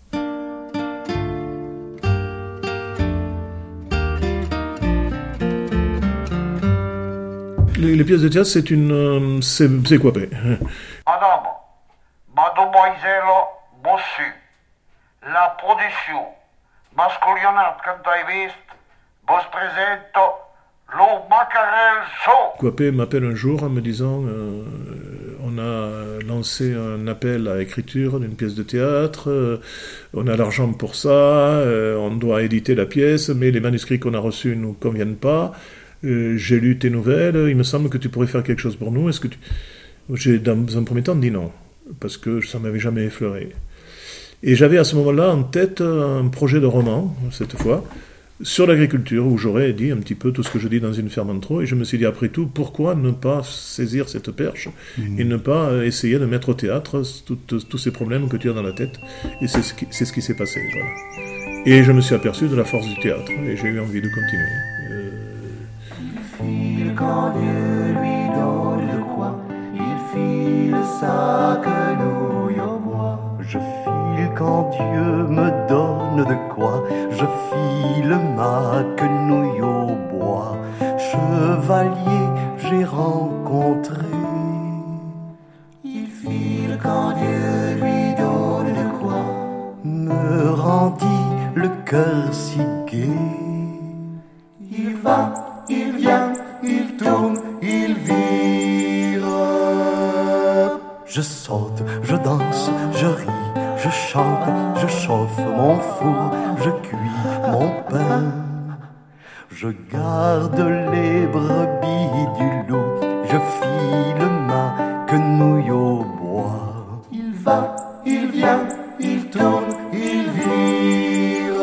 Les, les pièces de théâtre, c'est une... Euh, c'est, c'est quoi, ben Madame, mademoiselle Bossu, la production masculinate que tu as viste, vous présente le Macarel Show. Coipé m'appelle un jour en me disant euh, on a lancé un appel à écriture d'une pièce de théâtre, euh, on a l'argent pour ça, euh, on doit éditer la pièce, mais les manuscrits qu'on a reçus ne nous conviennent pas. Euh, j'ai lu tes nouvelles, il me semble que tu pourrais faire quelque chose pour nous. Est-ce que tu... J'ai dans un premier temps dit non, parce que ça ne m'avait jamais effleuré. Et j'avais à ce moment-là en tête un projet de roman, cette fois, sur l'agriculture, où j'aurais dit un petit peu tout ce que je dis dans Une ferme en trop, et je me suis dit, après tout, pourquoi ne pas saisir cette perche mmh. et ne pas essayer de mettre au théâtre tous ces problèmes que tu as dans la tête. Et c'est ce qui, c'est ce qui s'est passé. Voilà. Et je me suis aperçu de la force du théâtre, et j'ai eu envie de continuer. Euh... Il file quand Dieu lui donne de quoi, il file sa quenouille au bois. Je file quand Dieu me donne de quoi, je file ma quenouille au bois. Chevalier, j'ai rencontré. Il file quand Dieu lui donne de quoi, me rendit le cœur si gai. Il va, il vient, il tourne, il vire. Je saute, je danse, je ris, je chante, je chauffe mon four, je cuis mon pain. Je garde les brebis du loup, je file ma quenouille au bois. Il va, il vient, il tourne, il vire.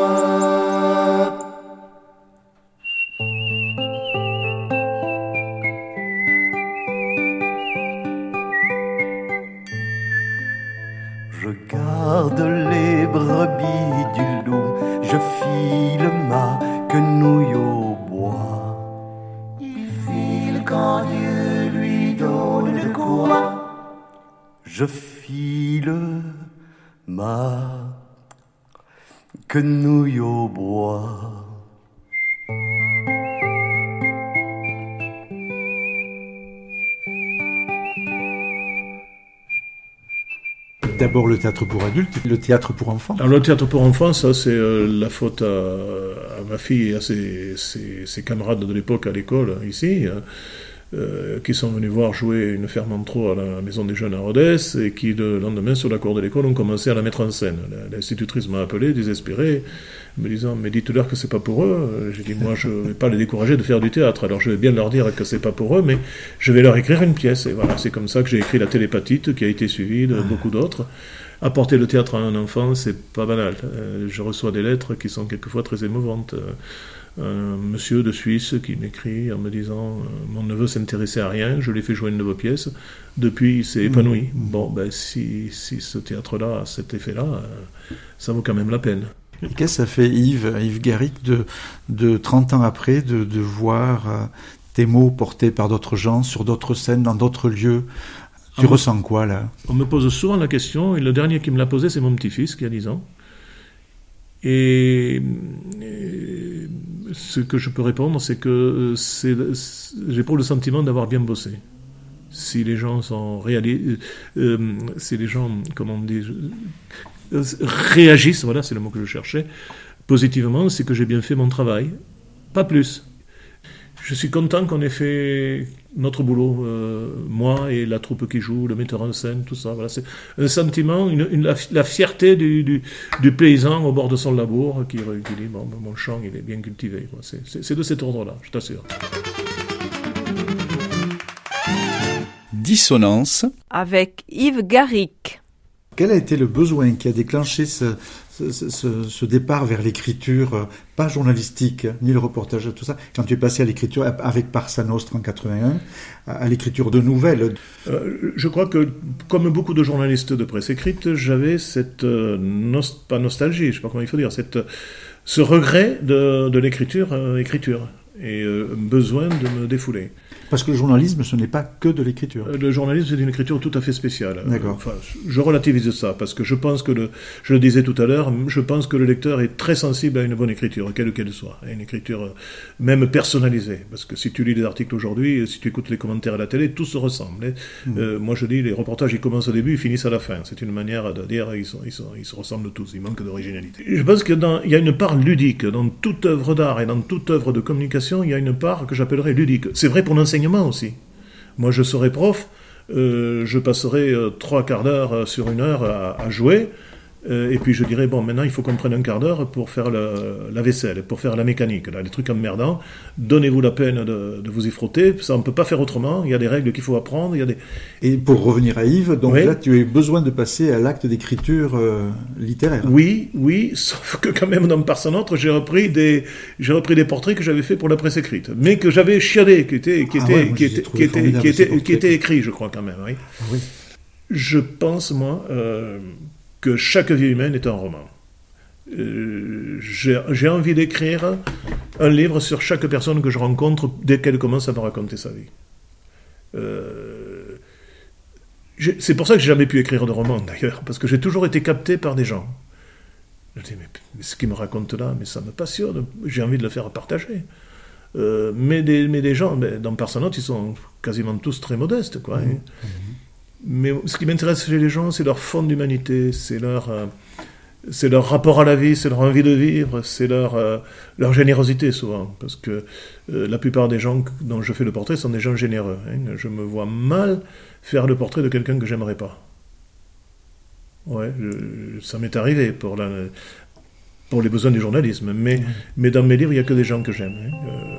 Je garde les brebis du loup, je file ma quenouille au bois. Il file quand Dieu lui donne de quoi, je file ma quenouille au bois. D'abord le théâtre pour adultes, le théâtre pour enfants. Alors le théâtre pour enfants, ça c'est euh, la faute à, à ma fille et à ses, ses, ses camarades de l'époque à l'école, ici. euh, qui sont venus voir jouer une ferme en trop à la Maison des Jeunes à Rodez, et qui, le lendemain, sur la cour de l'école, ont commencé à la mettre en scène. L'institutrice m'a appelé, désespérée, me disant « Mais dites-leur que c'est pas pour eux ». J'ai dit « Moi, je ne vais pas les décourager de faire du théâtre, alors je vais bien leur dire que c'est pas pour eux, mais je vais leur écrire une pièce ». Et voilà, c'est comme ça que j'ai écrit La Télépatite, qui a été suivie de beaucoup d'autres. Apporter le théâtre à un enfant, c'est pas banal. Euh, je reçois des lettres qui sont quelquefois très émouvantes. Euh, un monsieur de Suisse qui m'écrit en me disant euh, « Mon neveu s'intéressait à rien, je lui ai fait jouer une de vos pièces, depuis il s'est épanoui. Mmh. » Bon, ben si, si ce théâtre-là a cet effet-là, euh, ça vaut quand même la peine. Et qu'est-ce que ça fait, Yves, Yves Garrick, de, de trente ans après, de, de voir euh, tes mots portés par d'autres gens, sur d'autres scènes, dans d'autres lieux? Tu on ressens quoi, là? On me pose souvent la question, et le dernier qui me l'a posé, c'est mon petit-fils, qui a dix ans. Et, et ce que je peux répondre, c'est que c'est, c'est, j'éprouve le sentiment d'avoir bien bossé. Si les gens sont réalistes, euh, si les gens, comment on dit, euh, réagissent, voilà, c'est le mot que je cherchais, positivement, c'est que j'ai bien fait mon travail. Pas plus. Je suis content qu'on ait fait notre boulot, euh, moi et la troupe qui joue, le metteur en scène, tout ça. Voilà, c'est un sentiment, une, une, la, la fierté du, du, du paysan au bord de son labour qui, qui dit bon, mon champ il est bien cultivé. Quoi. C'est, c'est, c'est de cet ordre-là, je t'assure. Dissonance avec Yves Garrick. Quel a été le besoin qui a déclenché ce, ce, ce, ce départ vers l'écriture, pas journalistique, ni le reportage, tout ça, quand tu es passé à l'écriture avec Parsa Nostra en quatre-vingt-un, à l'écriture de nouvelles? euh, Je crois que, comme beaucoup de journalistes de presse écrite, j'avais cette, euh, nost- pas nostalgie, je ne sais pas comment il faut dire, cette, ce regret de, de l'écriture, euh, écriture, et euh, besoin de me défouler. Parce que le journalisme, ce n'est pas que de l'écriture. Le journalisme, c'est une écriture tout à fait spéciale. D'accord. Enfin, je relativise ça, parce que je pense que, le, je le disais tout à l'heure, je pense que le lecteur est très sensible à une bonne écriture, quelle qu'elle soit, à une écriture même personnalisée. Parce que si tu lis les articles aujourd'hui, si tu écoutes les commentaires à la télé, tout se ressemble. Hein. Mmh. Euh, moi, je dis, les reportages, ils commencent au début, ils finissent à la fin. C'est une manière de dire, ils, sont, ils, sont, ils se ressemblent tous, ils manquent d'originalité. Je pense qu'il y a une part ludique. Dans toute œuvre d'art et dans toute œuvre de communication, il y a une part que j'appellerais ludique. C'est vrai pour l'enseignement aussi. Moi, je serais prof, euh, je passerais euh, trois quarts d'heure euh, sur une heure à, à jouer, euh, et puis je dirais, bon, maintenant, il faut qu'on prenne un quart d'heure pour faire le, la vaisselle, pour faire la mécanique, là, les trucs emmerdants. Donnez-vous la peine de, de vous y frotter, ça, on ne peut pas faire autrement, il y a des règles qu'il faut apprendre, il y a des... Et pour revenir à Yves, donc oui. Là, tu as eu besoin de passer à l'acte d'écriture euh, littéraire. Oui, oui, sauf que quand même, dans Parsa Nostra, j'ai repris des, j'ai repris des portraits que j'avais faits pour la presse écrite, mais que j'avais chiadés, qui étaient, qui ah étaient, ouais, moi, qui étaient, qui étaient, qui étaient, qui étaient écrits, je crois, quand même, oui. Ah oui. Je pense, moi, euh, que chaque vie humaine est un roman. Euh, j'ai, j'ai envie d'écrire un livre sur chaque personne que je rencontre dès qu'elle commence à me raconter sa vie. Euh, c'est pour ça que j'ai jamais pu écrire de roman, d'ailleurs, parce que j'ai toujours été capté par des gens. Je dis, mais, mais ce qu'ils me racontent là, mais ça me passionne, j'ai envie de le faire partager. Euh, mais, des, mais des gens, ben, dans Parsa Nostra, ils sont quasiment tous très modestes, quoi. Mmh. Hein. Mais ce qui m'intéresse chez les gens, c'est leur fond d'humanité, c'est leur, euh, c'est leur rapport à la vie, c'est leur envie de vivre, c'est leur, euh, leur générosité souvent. Parce que euh, la plupart des gens dont je fais le portrait sont des gens généreux. Hein. Je me vois mal faire le portrait de quelqu'un que j'aimerais pas. Ouais, je, ça m'est arrivé pour, la, pour les besoins du journalisme. Mais, mmh. mais dans mes livres, il n'y a que des gens que j'aime. Hein. Euh,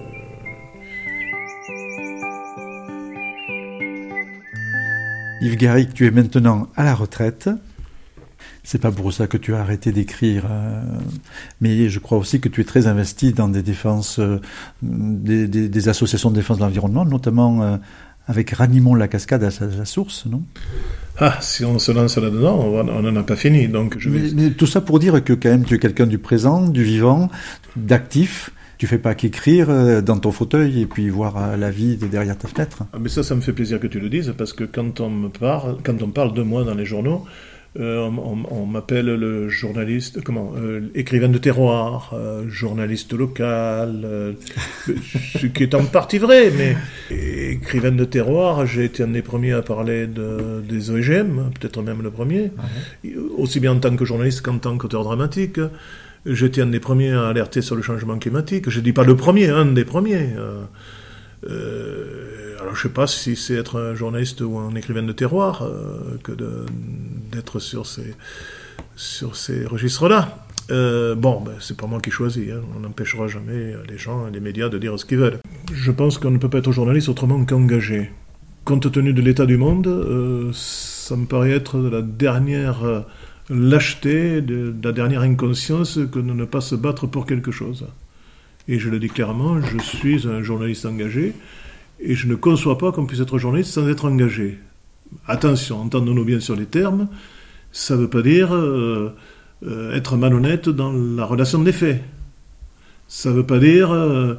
Yves Garrick, tu es maintenant à la retraite. C'est pas pour ça que tu as arrêté d'écrire, euh, mais je crois aussi que tu es très investi dans des défenses, euh, des, des, des associations de défense de l'environnement, notamment euh, avec Ranimons la cascade à la source, non? Ah, si on se lance là-dedans, on n'en a pas fini. Donc je vais... mais, mais tout ça pour dire que quand même tu es quelqu'un du présent, du vivant, d'actif. Tu fais pas qu'écrire dans ton fauteuil et puis voir la vie derrière ta fenêtre. Ah, mais ça, ça me fait plaisir que tu le dises, parce que quand on me parle, quand on parle de moi dans les journaux, euh, on, on, on m'appelle le journaliste, comment, euh, écrivain de terroir, euh, journaliste local, euh, ce qui est en partie vrai, mais écrivain de terroir, j'ai été un des premiers à parler de, des O G M, peut-être même le premier, ah, aussi bien en tant que journaliste qu'en tant qu'auteur dramatique. J'étais un des premiers à alerter sur le changement climatique. Je ne dis pas le premier, un des premiers. Euh, Euh, alors je sais pas si c'est être un journaliste ou un écrivain de terroir euh, que de, d'être sur ces, sur ces registres-là. Euh, bon, ben, c'est pas moi qui choisis, hein. On n'empêchera jamais les gens, les médias de dire ce qu'ils veulent. Je pense qu'on ne peut pas être journaliste autrement qu'engagé. Compte tenu de l'état du monde, euh, ça me paraît être de la dernière euh, lâcheté, de, de la dernière inconscience que de ne pas se battre pour quelque chose. Et je le dis clairement, je suis un journaliste engagé, et je ne conçois pas qu'on puisse être journaliste sans être engagé. Attention, entendons-nous bien sur les termes, ça ne veut pas dire euh, euh, être malhonnête dans la relation des faits. Ça ne veut pas dire euh,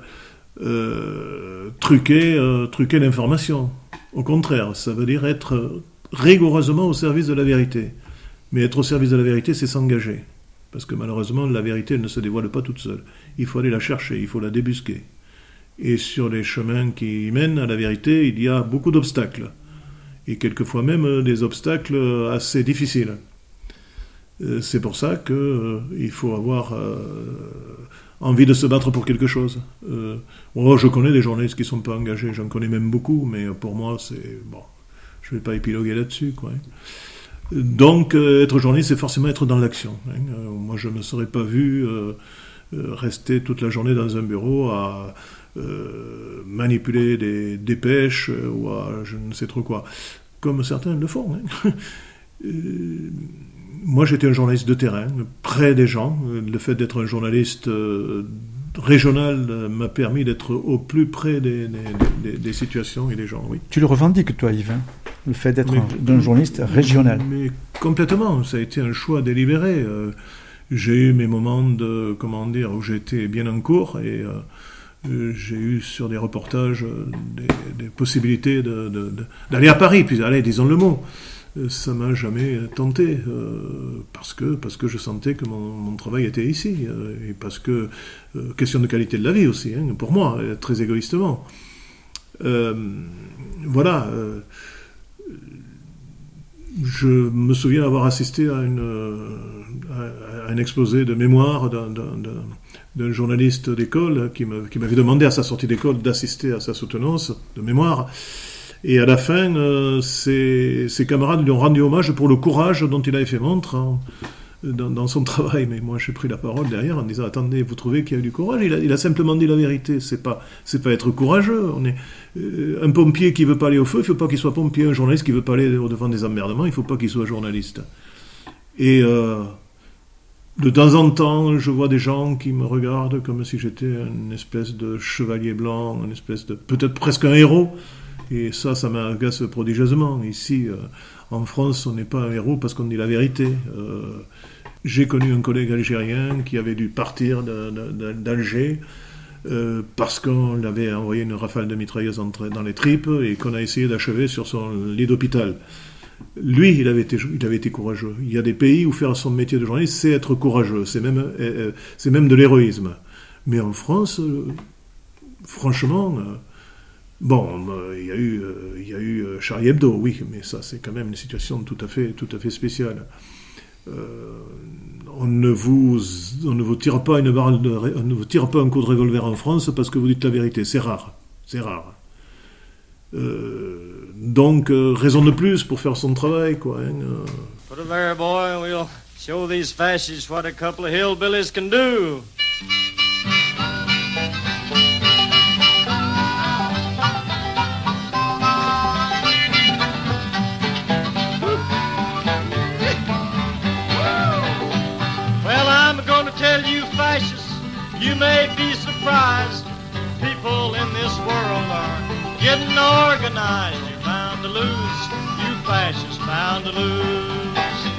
euh, truquer, euh, truquer l'information. Au contraire, ça veut dire être rigoureusement au service de la vérité. Mais être au service de la vérité, c'est s'engager. Parce que malheureusement, la vérité, elle ne se dévoile pas toute seule. Il faut aller la chercher, il faut la débusquer. Et sur les chemins qui mènent à la vérité, il y a beaucoup d'obstacles. Et quelquefois même des obstacles assez difficiles. C'est pour ça qu'il euh, faut avoir euh, envie de se battre pour quelque chose. Euh, oh, je connais des journalistes qui ne sont pas engagés, j'en connais même beaucoup, mais pour moi, c'est... Bon, je ne vais pas épiloguer là-dessus, quoi. Donc, euh, être journaliste, c'est forcément être dans l'action. Hein. Euh, moi, je ne me serais pas vu euh, euh, rester toute la journée dans un bureau à euh, manipuler des dépêches euh, ou à je ne sais trop quoi, comme certains le font. Hein. euh, moi, j'étais un journaliste de terrain, près des gens. Le fait d'être un journaliste euh, régional euh, m'a permis d'être au plus près des, des, des, des situations et des gens, oui. Tu le revendiques, toi, Yves, hein, le fait d'être mais, un, un journaliste régional. Mais complètement, ça a été un choix délibéré. Euh, j'ai eu mes moments de, comment dire, où j'étais bien en cours et euh, j'ai eu sur des reportages des, des possibilités de, de, de, d'aller à Paris, puis allez, disons le mot. Ça m'a jamais tenté, euh, parce que parce que je sentais que mon, mon travail était ici, euh, et parce que, euh, question de qualité de la vie aussi, hein, pour moi, très égoïstement. Euh, voilà. Euh, je me souviens avoir assisté à, une, à, à un exposé de mémoire d'un, d'un, d'un, d'un journaliste d'école qui, me, qui m'avait demandé à sa sortie d'école d'assister à sa soutenance de mémoire. Et à la fin, euh, ses, ses camarades lui ont rendu hommage pour le courage dont il avait fait montre hein, dans, dans son travail. Mais moi, j'ai pris la parole derrière en disant « Attendez, vous trouvez qu'il y a eu du courage ?» il a, il a simplement dit la vérité. C'est pas, c'est pas être courageux. On est, euh, un pompier qui veut pas aller au feu, il ne faut pas qu'il soit pompier. Un journaliste qui veut pas aller au-devant des emmerdements, il ne faut pas qu'il soit journaliste. Et euh, de temps en temps, je vois des gens qui me regardent comme si j'étais une espèce de chevalier blanc, une espèce de peut-être presque un héros. Et ça, ça m'agace prodigieusement. Ici, euh, en France, on n'est pas un héros parce qu'on dit la vérité. Euh, j'ai connu un collègue algérien qui avait dû partir de, de, d'Alger euh, parce qu'on lui avait envoyé une rafale de mitrailleuse dans les tripes et qu'on a essayé d'achever sur son lit d'hôpital. Lui, il avait été, il avait été courageux. Il y a des pays où faire son métier de journaliste, c'est être courageux. C'est même, euh, c'est même de l'héroïsme. Mais en France, euh, franchement... Euh, Bon, euh, il y a eu, euh, il y a eu euh, Charlie Hebdo, oui, mais ça c'est quand même une situation tout à fait, tout à fait spéciale. Euh, on ne vous, on ne vous tire pas une barre de, on ne vous tire pas un coup de revolver en France parce que vous dites la vérité. C'est rare, c'est rare. Euh, donc euh, raison de plus pour faire son travail, quoi. Hein, euh. Put a there, boy, we'll show these fascists what a couple of hillbillies can do. You may be surprised, people in this world are getting organized. You're bound to lose, you fascists bound to lose.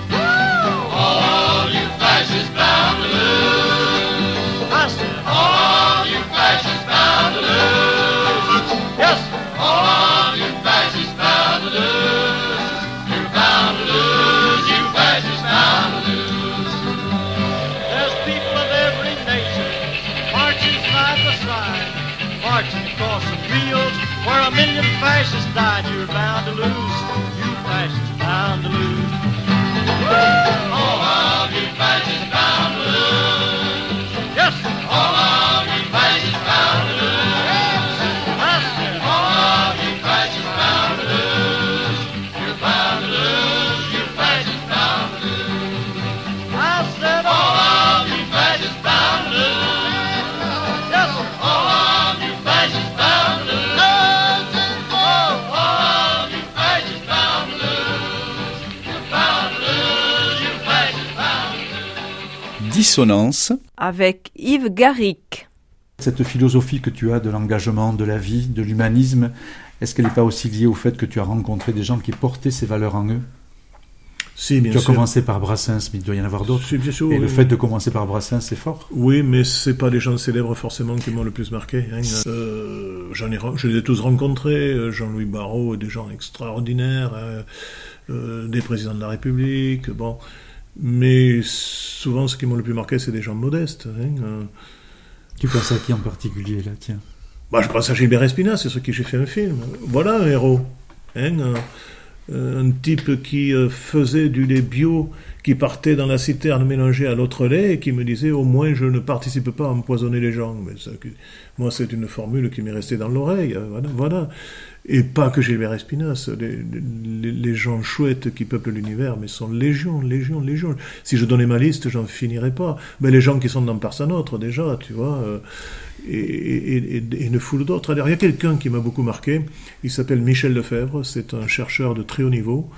All you fascists bound to lose. I said, all you fascists bound to lose. Yes, sir. All you fascists bound to lose. You're bound to lose, you fascists bound to lose. There's people of every nation marching side by side, marching across the fields where a million fascists died. You're bound to lose, you fascists bound to lose. All of you fascists bound to lose. Yes, all of you fascists bound to lose. I said, Dissonance avec Yves Garrick. Cette philosophie que tu as de l'engagement, de la vie, de l'humanisme, est-ce qu'elle n'est pas aussi liée au fait que tu as rencontré des gens qui portaient ces valeurs en eux ? Si, bien tu as sûr. commencé par Brassens, mais il doit y en avoir d'autres. Si, bien sûr, Et oui. le fait de commencer par Brassens, c'est fort. Oui, mais c'est pas les gens célèbres forcément qui m'ont le plus marqué. Hein. Euh, j'en ai, je les ai tous rencontrés. Jean-Louis Barrault, des gens extraordinaires, euh, euh, des présidents de la République. Bon, mais souvent, ce qui m'ont le plus marqué, c'est des gens modestes. Hein. Euh, Tu penses à qui en particulier là, tiens ? Bah, je pense à Gilbert Espina, c'est sur qui j'ai fait un film. Voilà un héros. Hein. Euh, un type qui euh, faisait du lait bio, qui partait dans la citerne mélangé à l'autre lait et qui me disait au moins je ne participe pas à empoisonner les gens. Mais ça, moi c'est une formule qui m'est restée dans l'oreille. Euh, voilà, voilà. Et pas que Gilbert Espinasse, les, les, les gens chouettes qui peuplent l'univers, mais sont légion, légion, légion. Si je donnais ma liste, j'en finirais pas. Mais les gens qui sont dans Personne Autre déjà, tu vois. Euh, Et, et, et, et une foule d'autres. Alors, il y a quelqu'un qui m'a beaucoup marqué, il s'appelle Michel Lefebvre, c'est un chercheur de très haut niveau.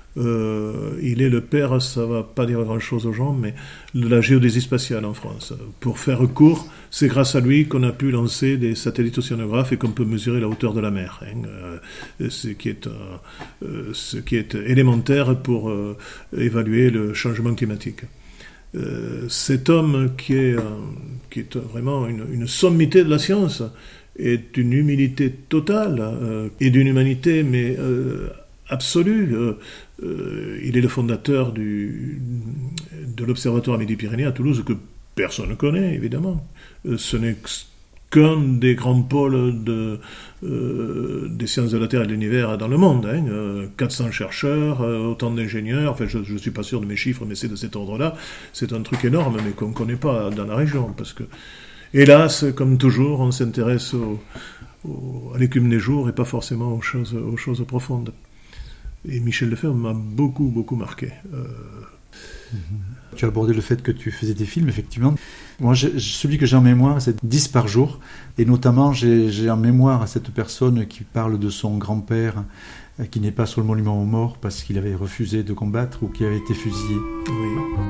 Euh, il est le père, ça va pas dire grand-chose aux gens, mais de la géodésie spatiale en France. Pour faire court, c'est grâce à lui qu'on a pu lancer des satellites océanographes et qu'on peut mesurer la hauteur de la mer, hein, euh, ce, qui est, euh, ce qui est élémentaire pour euh, évaluer le changement climatique. Euh, cet homme qui est, euh, qui est vraiment une, une sommité de la science est d'une humilité totale euh, et d'une humanité mais euh, absolue. Euh, euh, il est le fondateur du, de l'Observatoire Midi-Pyrénées à Toulouse que personne ne connaît évidemment. Euh, ce n'est qu'un des grands pôles de, euh, des sciences de la Terre et de l'univers dans le monde. Hein. Euh, quatre cents chercheurs, euh, autant d'ingénieurs, enfin je ne suis pas sûr de mes chiffres, mais c'est de cet ordre-là. C'est un truc énorme, mais qu'on ne connaît pas dans la région. Parce que, hélas, comme toujours, on s'intéresse au, au, à l'écume des jours et pas forcément aux choses, aux choses profondes. Et Michel Lefebvre m'a beaucoup, beaucoup marqué. Euh... Mm-hmm. Tu as abordé le fait que tu faisais des films, effectivement. Moi, j'ai, celui que j'ai en mémoire, c'est dix par jour. Et notamment, j'ai, j'ai en mémoire cette personne qui parle de son grand-père euh, qui n'est pas sur le monument aux morts parce qu'il avait refusé de combattre ou qui avait été fusillé. Oui.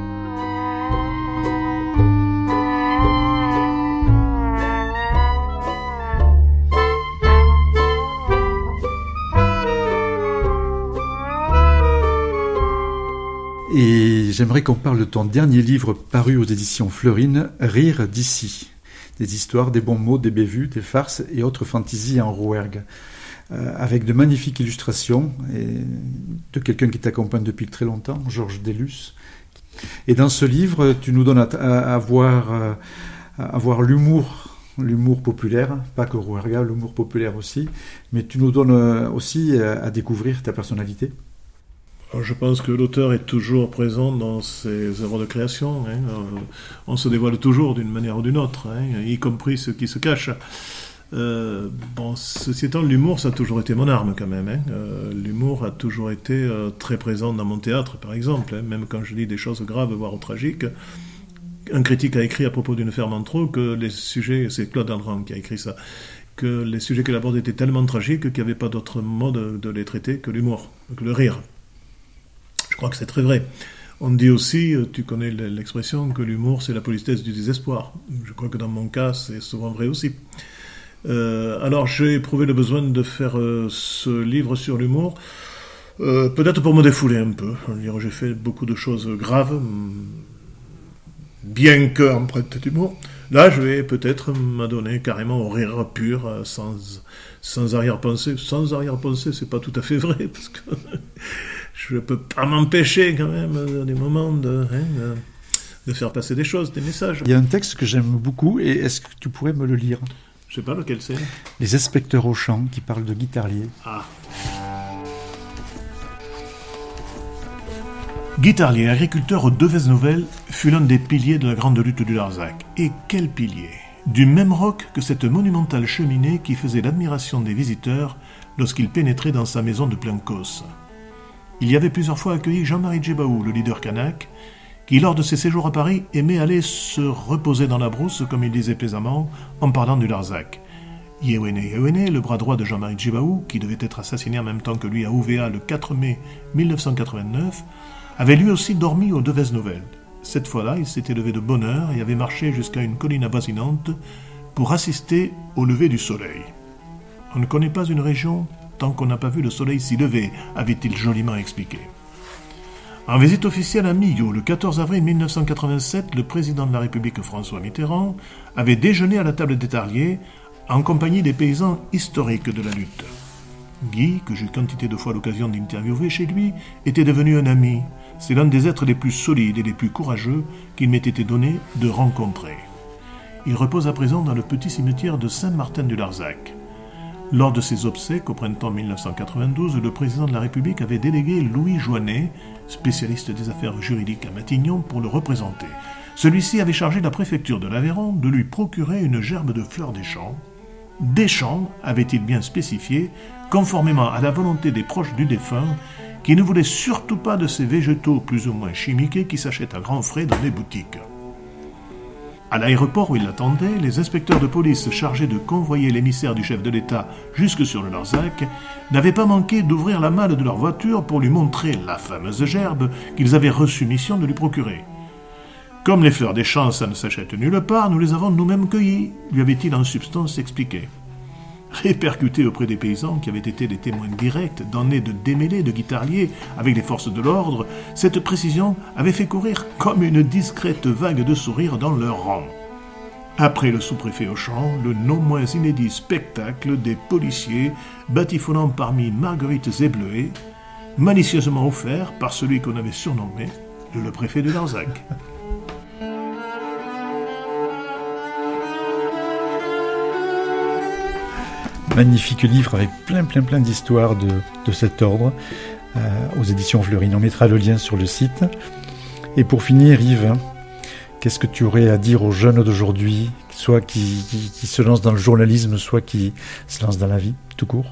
Et j'aimerais qu'on parle de ton dernier livre paru aux éditions Fleurine, Rire d'ici. Des histoires, des bons mots, des bévues, des farces et autres fantaisies en rouergue. Euh, avec de magnifiques illustrations et de quelqu'un qui t'accompagne depuis très longtemps, Georges Delus. Et dans ce livre, tu nous donnes à, à, à, voir, à, à voir l'humour, l'humour populaire, pas que rouergue, l'humour populaire aussi, mais tu nous donnes aussi à, à découvrir ta personnalité. Alors, je pense que l'auteur est toujours présent dans ses œuvres de création. Hein. Euh, on se dévoile toujours d'une manière ou d'une autre, hein, y compris ceux qui se cachent. Euh, bon, ceci étant, l'humour, ça a toujours été mon arme quand même. Hein. Euh, l'humour a toujours été euh, très présent dans mon théâtre, par exemple. Hein, même quand je lis des choses graves, voire tragiques. Un critique a écrit à propos d'une ferme en trop que les sujets, c'est Claude Andran qui a écrit ça, que les sujets qu'il aborde étaient tellement tragiques qu'il n'y avait pas d'autre mode de les traiter que l'humour, que le rire. Je crois que c'est très vrai. On dit aussi, tu connais l'expression, que l'humour, c'est la politesse du désespoir. Je crois que dans mon cas, c'est souvent vrai aussi. Euh, alors, j'ai éprouvé le besoin de faire euh, ce livre sur l'humour, euh, peut-être pour me défouler un peu. J'ai fait beaucoup de choses graves, bien que empreintes d'humour. Là, je vais peut-être m'adonner carrément au rire pur, sans, sans arrière-pensée. Sans arrière-pensée, c'est pas tout à fait vrai, parce que... je ne peux pas m'empêcher quand même à des moments de, hein, de faire passer des choses, des messages. Il y a un texte que j'aime beaucoup, et est-ce que tu pourrais me le lire ? Je ne sais pas lequel c'est. Les inspecteurs au champ qui parlent de Guy Tarlier. Ah. Guy Tarlier, agriculteur aux Devèze-Nouvelles, fut l'un des piliers de la grande lutte du Larzac. Et quel pilier ! Du même roc que cette monumentale cheminée qui faisait l'admiration des visiteurs lorsqu'ils pénétraient dans sa maison de Plancos. Il y avait plusieurs fois accueilli Jean-Marie Djebaou, le leader kanak, qui, lors de ses séjours à Paris, aimait aller se reposer dans la brousse, comme il disait plaisamment, en parlant du Larzac. Yewene Yewene, le bras droit de Jean-Marie Djebaou, qui devait être assassiné en même temps que lui à Ouvéa le quatre mai mille neuf cent quatre-vingt-neuf, avait lui aussi dormi aux Devèze-Nouvelles. Cette fois-là, il s'était levé de bonne heure et avait marché jusqu'à une colline avoisinante pour assister au lever du soleil. On ne connaît pas une région tant qu'on n'a pas vu le soleil s'y lever, avait-il joliment expliqué. En visite officielle à Millau, le quatorze avril mille neuf cent quatre-vingt-sept, le président de la République François Mitterrand avait déjeuné à la table des Tarliers en compagnie des paysans historiques de la lutte. Guy, que j'ai eu quantité de fois l'occasion d'interviewer chez lui, était devenu un ami. C'est l'un des êtres les plus solides et les plus courageux qu'il m'ait été donné de rencontrer. Il repose à présent dans le petit cimetière de Saint-Martin-du-Larzac. Lors de ses obsèques au printemps mille neuf cent quatre-vingt-douze, le président de la République avait délégué Louis Joannet, spécialiste des affaires juridiques à Matignon, pour le représenter. Celui-ci avait chargé la préfecture de l'Aveyron de lui procurer une gerbe de fleurs des champs. Des champs, avait-il bien spécifié, conformément à la volonté des proches du défunt, qui ne voulaient surtout pas de ces végétaux plus ou moins chimiqués qui s'achètent à grands frais dans les boutiques. À l'aéroport où il l'attendait, les inspecteurs de police chargés de convoyer l'émissaire du chef de l'État jusque sur le Larzac n'avaient pas manqué d'ouvrir la malle de leur voiture pour lui montrer la fameuse gerbe qu'ils avaient reçu mission de lui procurer. Comme les fleurs des champs, ça ne s'achète nulle part, nous les avons nous-mêmes cueillies, lui avait-il en substance expliqué. Répercuté auprès des paysans qui avaient été les témoins directs d'années de démêlés de guitarliers avec les forces de l'ordre, cette précision avait fait courir comme une discrète vague de sourires dans leur rang. Après le sous-préfet Auchan, le non moins inédit spectacle des policiers batifonnant parmi marguerites et bleuets, malicieusement offert par celui qu'on avait surnommé le préfet de Larzac. Magnifique livre avec plein plein plein d'histoires de, de cet ordre euh, aux éditions Fleurine. On mettra le lien sur le site. Et pour finir, Yves, qu'est-ce que tu aurais à dire aux jeunes d'aujourd'hui, soit qui, qui, qui se lancent dans le journalisme, soit qui se lancent dans la vie, tout court?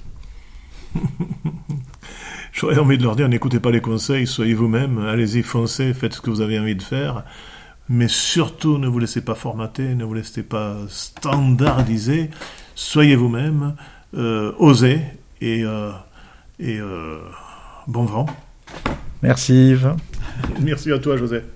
J'aurais envie de leur dire, n'écoutez pas les conseils, soyez vous-même, allez-y, foncez, faites ce que vous avez envie de faire, mais surtout ne vous laissez pas formater, ne vous laissez pas standardiser, soyez vous-même, euh, osez, et, euh, et euh, bon vent. Merci Yves. Merci à toi José.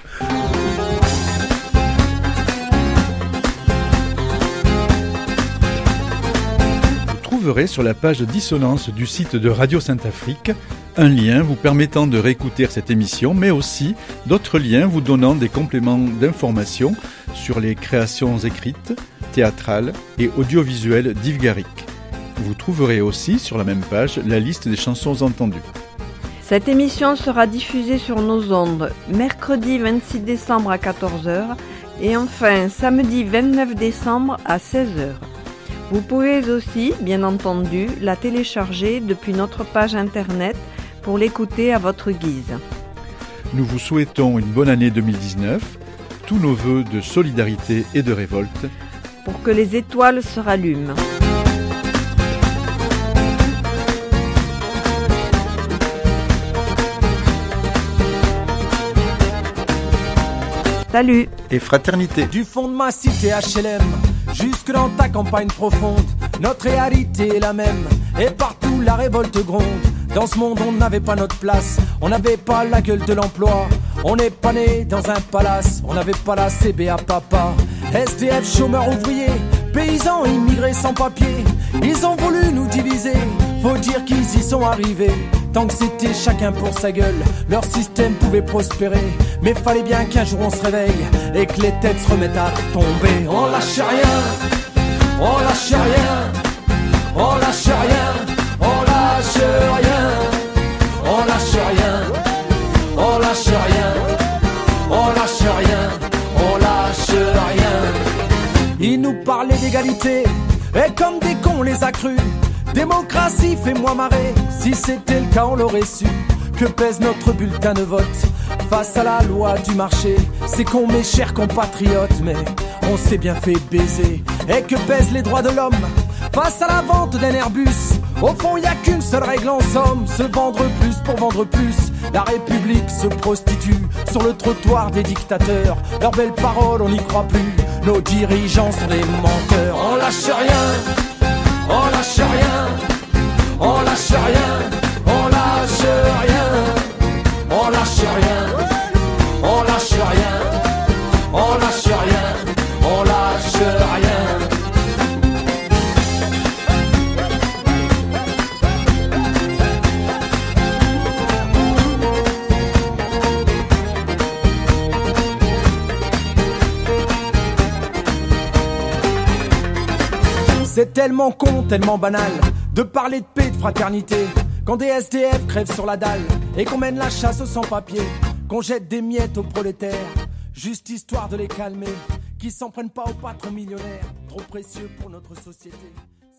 Vous trouverez sur la page Dissonance du site de Radio Sainte-Afrique un lien vous permettant de réécouter cette émission, mais aussi d'autres liens vous donnant des compléments d'informations sur les créations écrites, théâtrales et audiovisuelles d'Yves Garrick. Vous trouverez aussi sur la même page la liste des chansons entendues. Cette émission sera diffusée sur nos ondes mercredi vingt-six décembre à quatorze heures et enfin samedi vingt-neuf décembre à seize heures. Vous pouvez aussi, bien entendu, la télécharger depuis notre page internet pour l'écouter à votre guise. Nous vous souhaitons une bonne année deux mille dix-neuf, tous nos vœux de solidarité et de révolte, pour que les étoiles se rallument. Salut et fraternité. Du fond de ma cité H L M jusque dans ta campagne profonde, notre réalité est la même, et partout la révolte gronde. Dans ce monde on n'avait pas notre place, on n'avait pas la gueule de l'emploi, on n'est pas né dans un palace, on n'avait pas la C B A papa. S D F, chômeurs ouvriers, paysans immigrés sans papier, ils ont voulu nous diviser, faut dire qu'ils y sont arrivés. Tant que c'était chacun pour sa gueule, leur système pouvait prospérer. Mais fallait bien qu'un jour on se réveille et que les têtes se remettent à tomber. On lâche rien, on lâche rien, on lâche rien, on lâche rien, on lâche rien, on lâche rien, on lâche rien, on lâche rien. Ils nous parlaient d'égalité et comme des cons on les a crus. Démocratie, fais-moi marrer, si c'était le cas on l'aurait su. Que pèse notre bulletin de vote face à la loi du marché? C'est con mes chers compatriotes, mais on s'est bien fait baiser. Et que pèsent les droits de l'homme face à la vente d'un Airbus? Au fond y a qu'une seule règle en somme, se vendre plus pour vendre plus. La République se prostitue sur le trottoir des dictateurs. Leurs belles paroles on n'y croit plus, nos dirigeants sont des menteurs. On lâche rien, on lâche rien, on lâche rien, on lâche rien, on lâche rien, on lâche rien. c'est tellement con, tellement banal de parler de paix, de fraternité, quand des S D F crèvent sur la dalle et qu'on mène la chasse aux sans-papiers, qu'on jette des miettes aux prolétaires, juste histoire de les calmer, qui s'en prennent pas aux patrons millionnaires, trop précieux pour notre société.